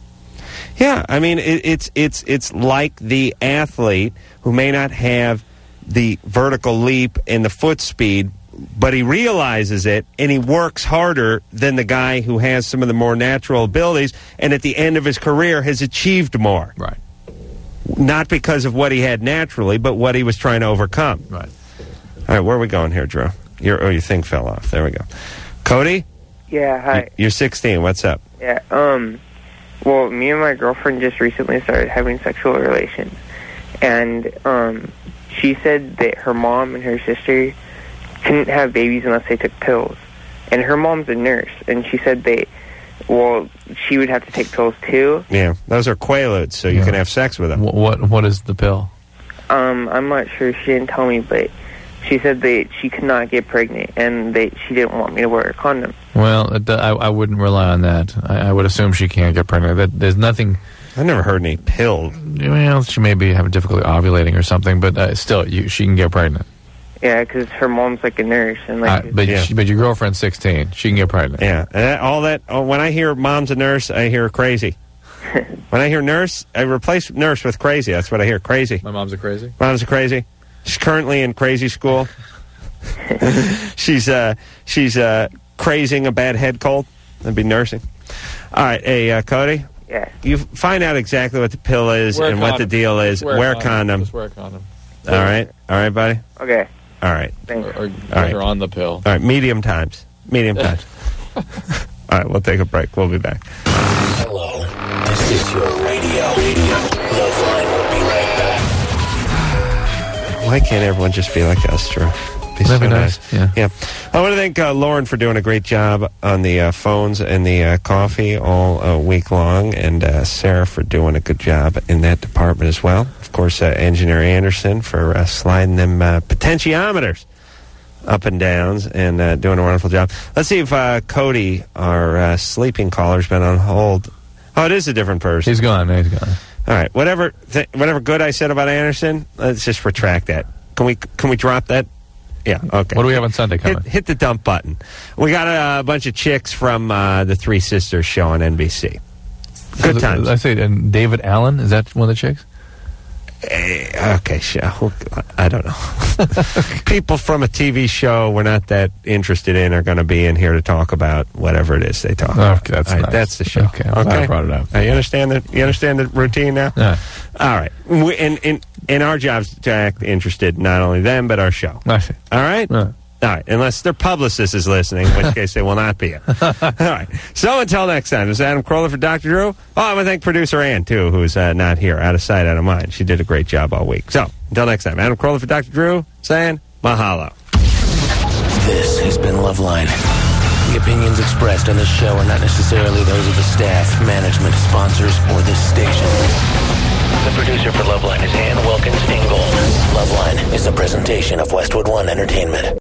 Yeah, I mean it's like the athlete who may not have the vertical leap and the foot speed, but he realizes it and he works harder than the guy who has some of the more natural abilities, and at the end of his career has achieved more. Right. Not because of what he had naturally, but what he was trying to overcome. Right. All right, where are we going here, Drew? Your thing fell off. There we go. Cody? Yeah, hi. You're 16. What's up? Yeah, well, me and my girlfriend just recently started having sexual relations. And, she said that her mom and her sister couldn't have babies unless they took pills. And her mom's a nurse, and she said she would have to take pills too. Yeah, those are Quaaludes, so you can have sex with them. What is the pill? I'm not sure. She didn't tell me, but she said that she could not get pregnant, and that she didn't want me to wear a condom. Well, I wouldn't rely on that. I would assume she can't get pregnant. There's nothing I never heard any pill. Well, she may be having difficulty ovulating or something, but still, she can get pregnant. Yeah, because her mom's like a nurse, and like. But your girlfriend's 16. She can get pregnant. Yeah, and when I hear mom's a nurse, I hear crazy. When I hear nurse, I replace nurse with crazy. That's what I hear. Crazy. My mom's a crazy. Mom's a crazy. She's currently in crazy school. she's crazing a bad head cold. That'd be nursing. All right, hey Cody. Yeah. You find out exactly what the pill is and what the deal is. Wear a condom. Just wear a condom. All right, Okay. All right. Thanks. Or get her on the pill. All right, medium times. All right, we'll take a break. We'll be back. Hello, this is your radio. Loveline will be right back. Why can't everyone just be like us, Drew? That'd be nice. Yeah. I want to thank Lauren for doing a great job on the phones and the coffee all week long, and Sarah for doing a good job in that department as well. Of course, Engineer Anderson for sliding them potentiometers up and downs and doing a wonderful job. Let's see if Cody, our sleeping caller, has been on hold. Oh, it is a different person. He's gone. He's gone. All right. Whatever good I said about Anderson, let's just retract that. Can we drop that? Yeah, okay. What do we have on Sunday coming? Hit the dump button. We got a bunch of chicks from the Three Sisters show on NBC. Good times. I say, and David Allen, is that one of the chicks? Okay, show. I don't know. People from a TV show we're not that interested in are going to be in here to talk about whatever it is they talk about. Okay, that's nice. That's the show. Okay, I'm glad I brought it up. You understand the routine now? Yeah. All right. And our job's to act interested, not only them, but our show. I see. All right? Yeah. All right, unless their publicist is listening, in which case they will not be. All right. So until next time, this is Adam Carolla for Dr. Drew. Oh, I want to thank producer Ann, too, who's not here, out of sight, out of mind. She did a great job all week. So until next time, Adam Carolla for Dr. Drew saying mahalo. This has been Loveline. The opinions expressed on this show are not necessarily those of the staff, management, sponsors, or this station. The producer for Loveline is Ann Wilkins Ingold. Loveline is a presentation of Westwood One Entertainment.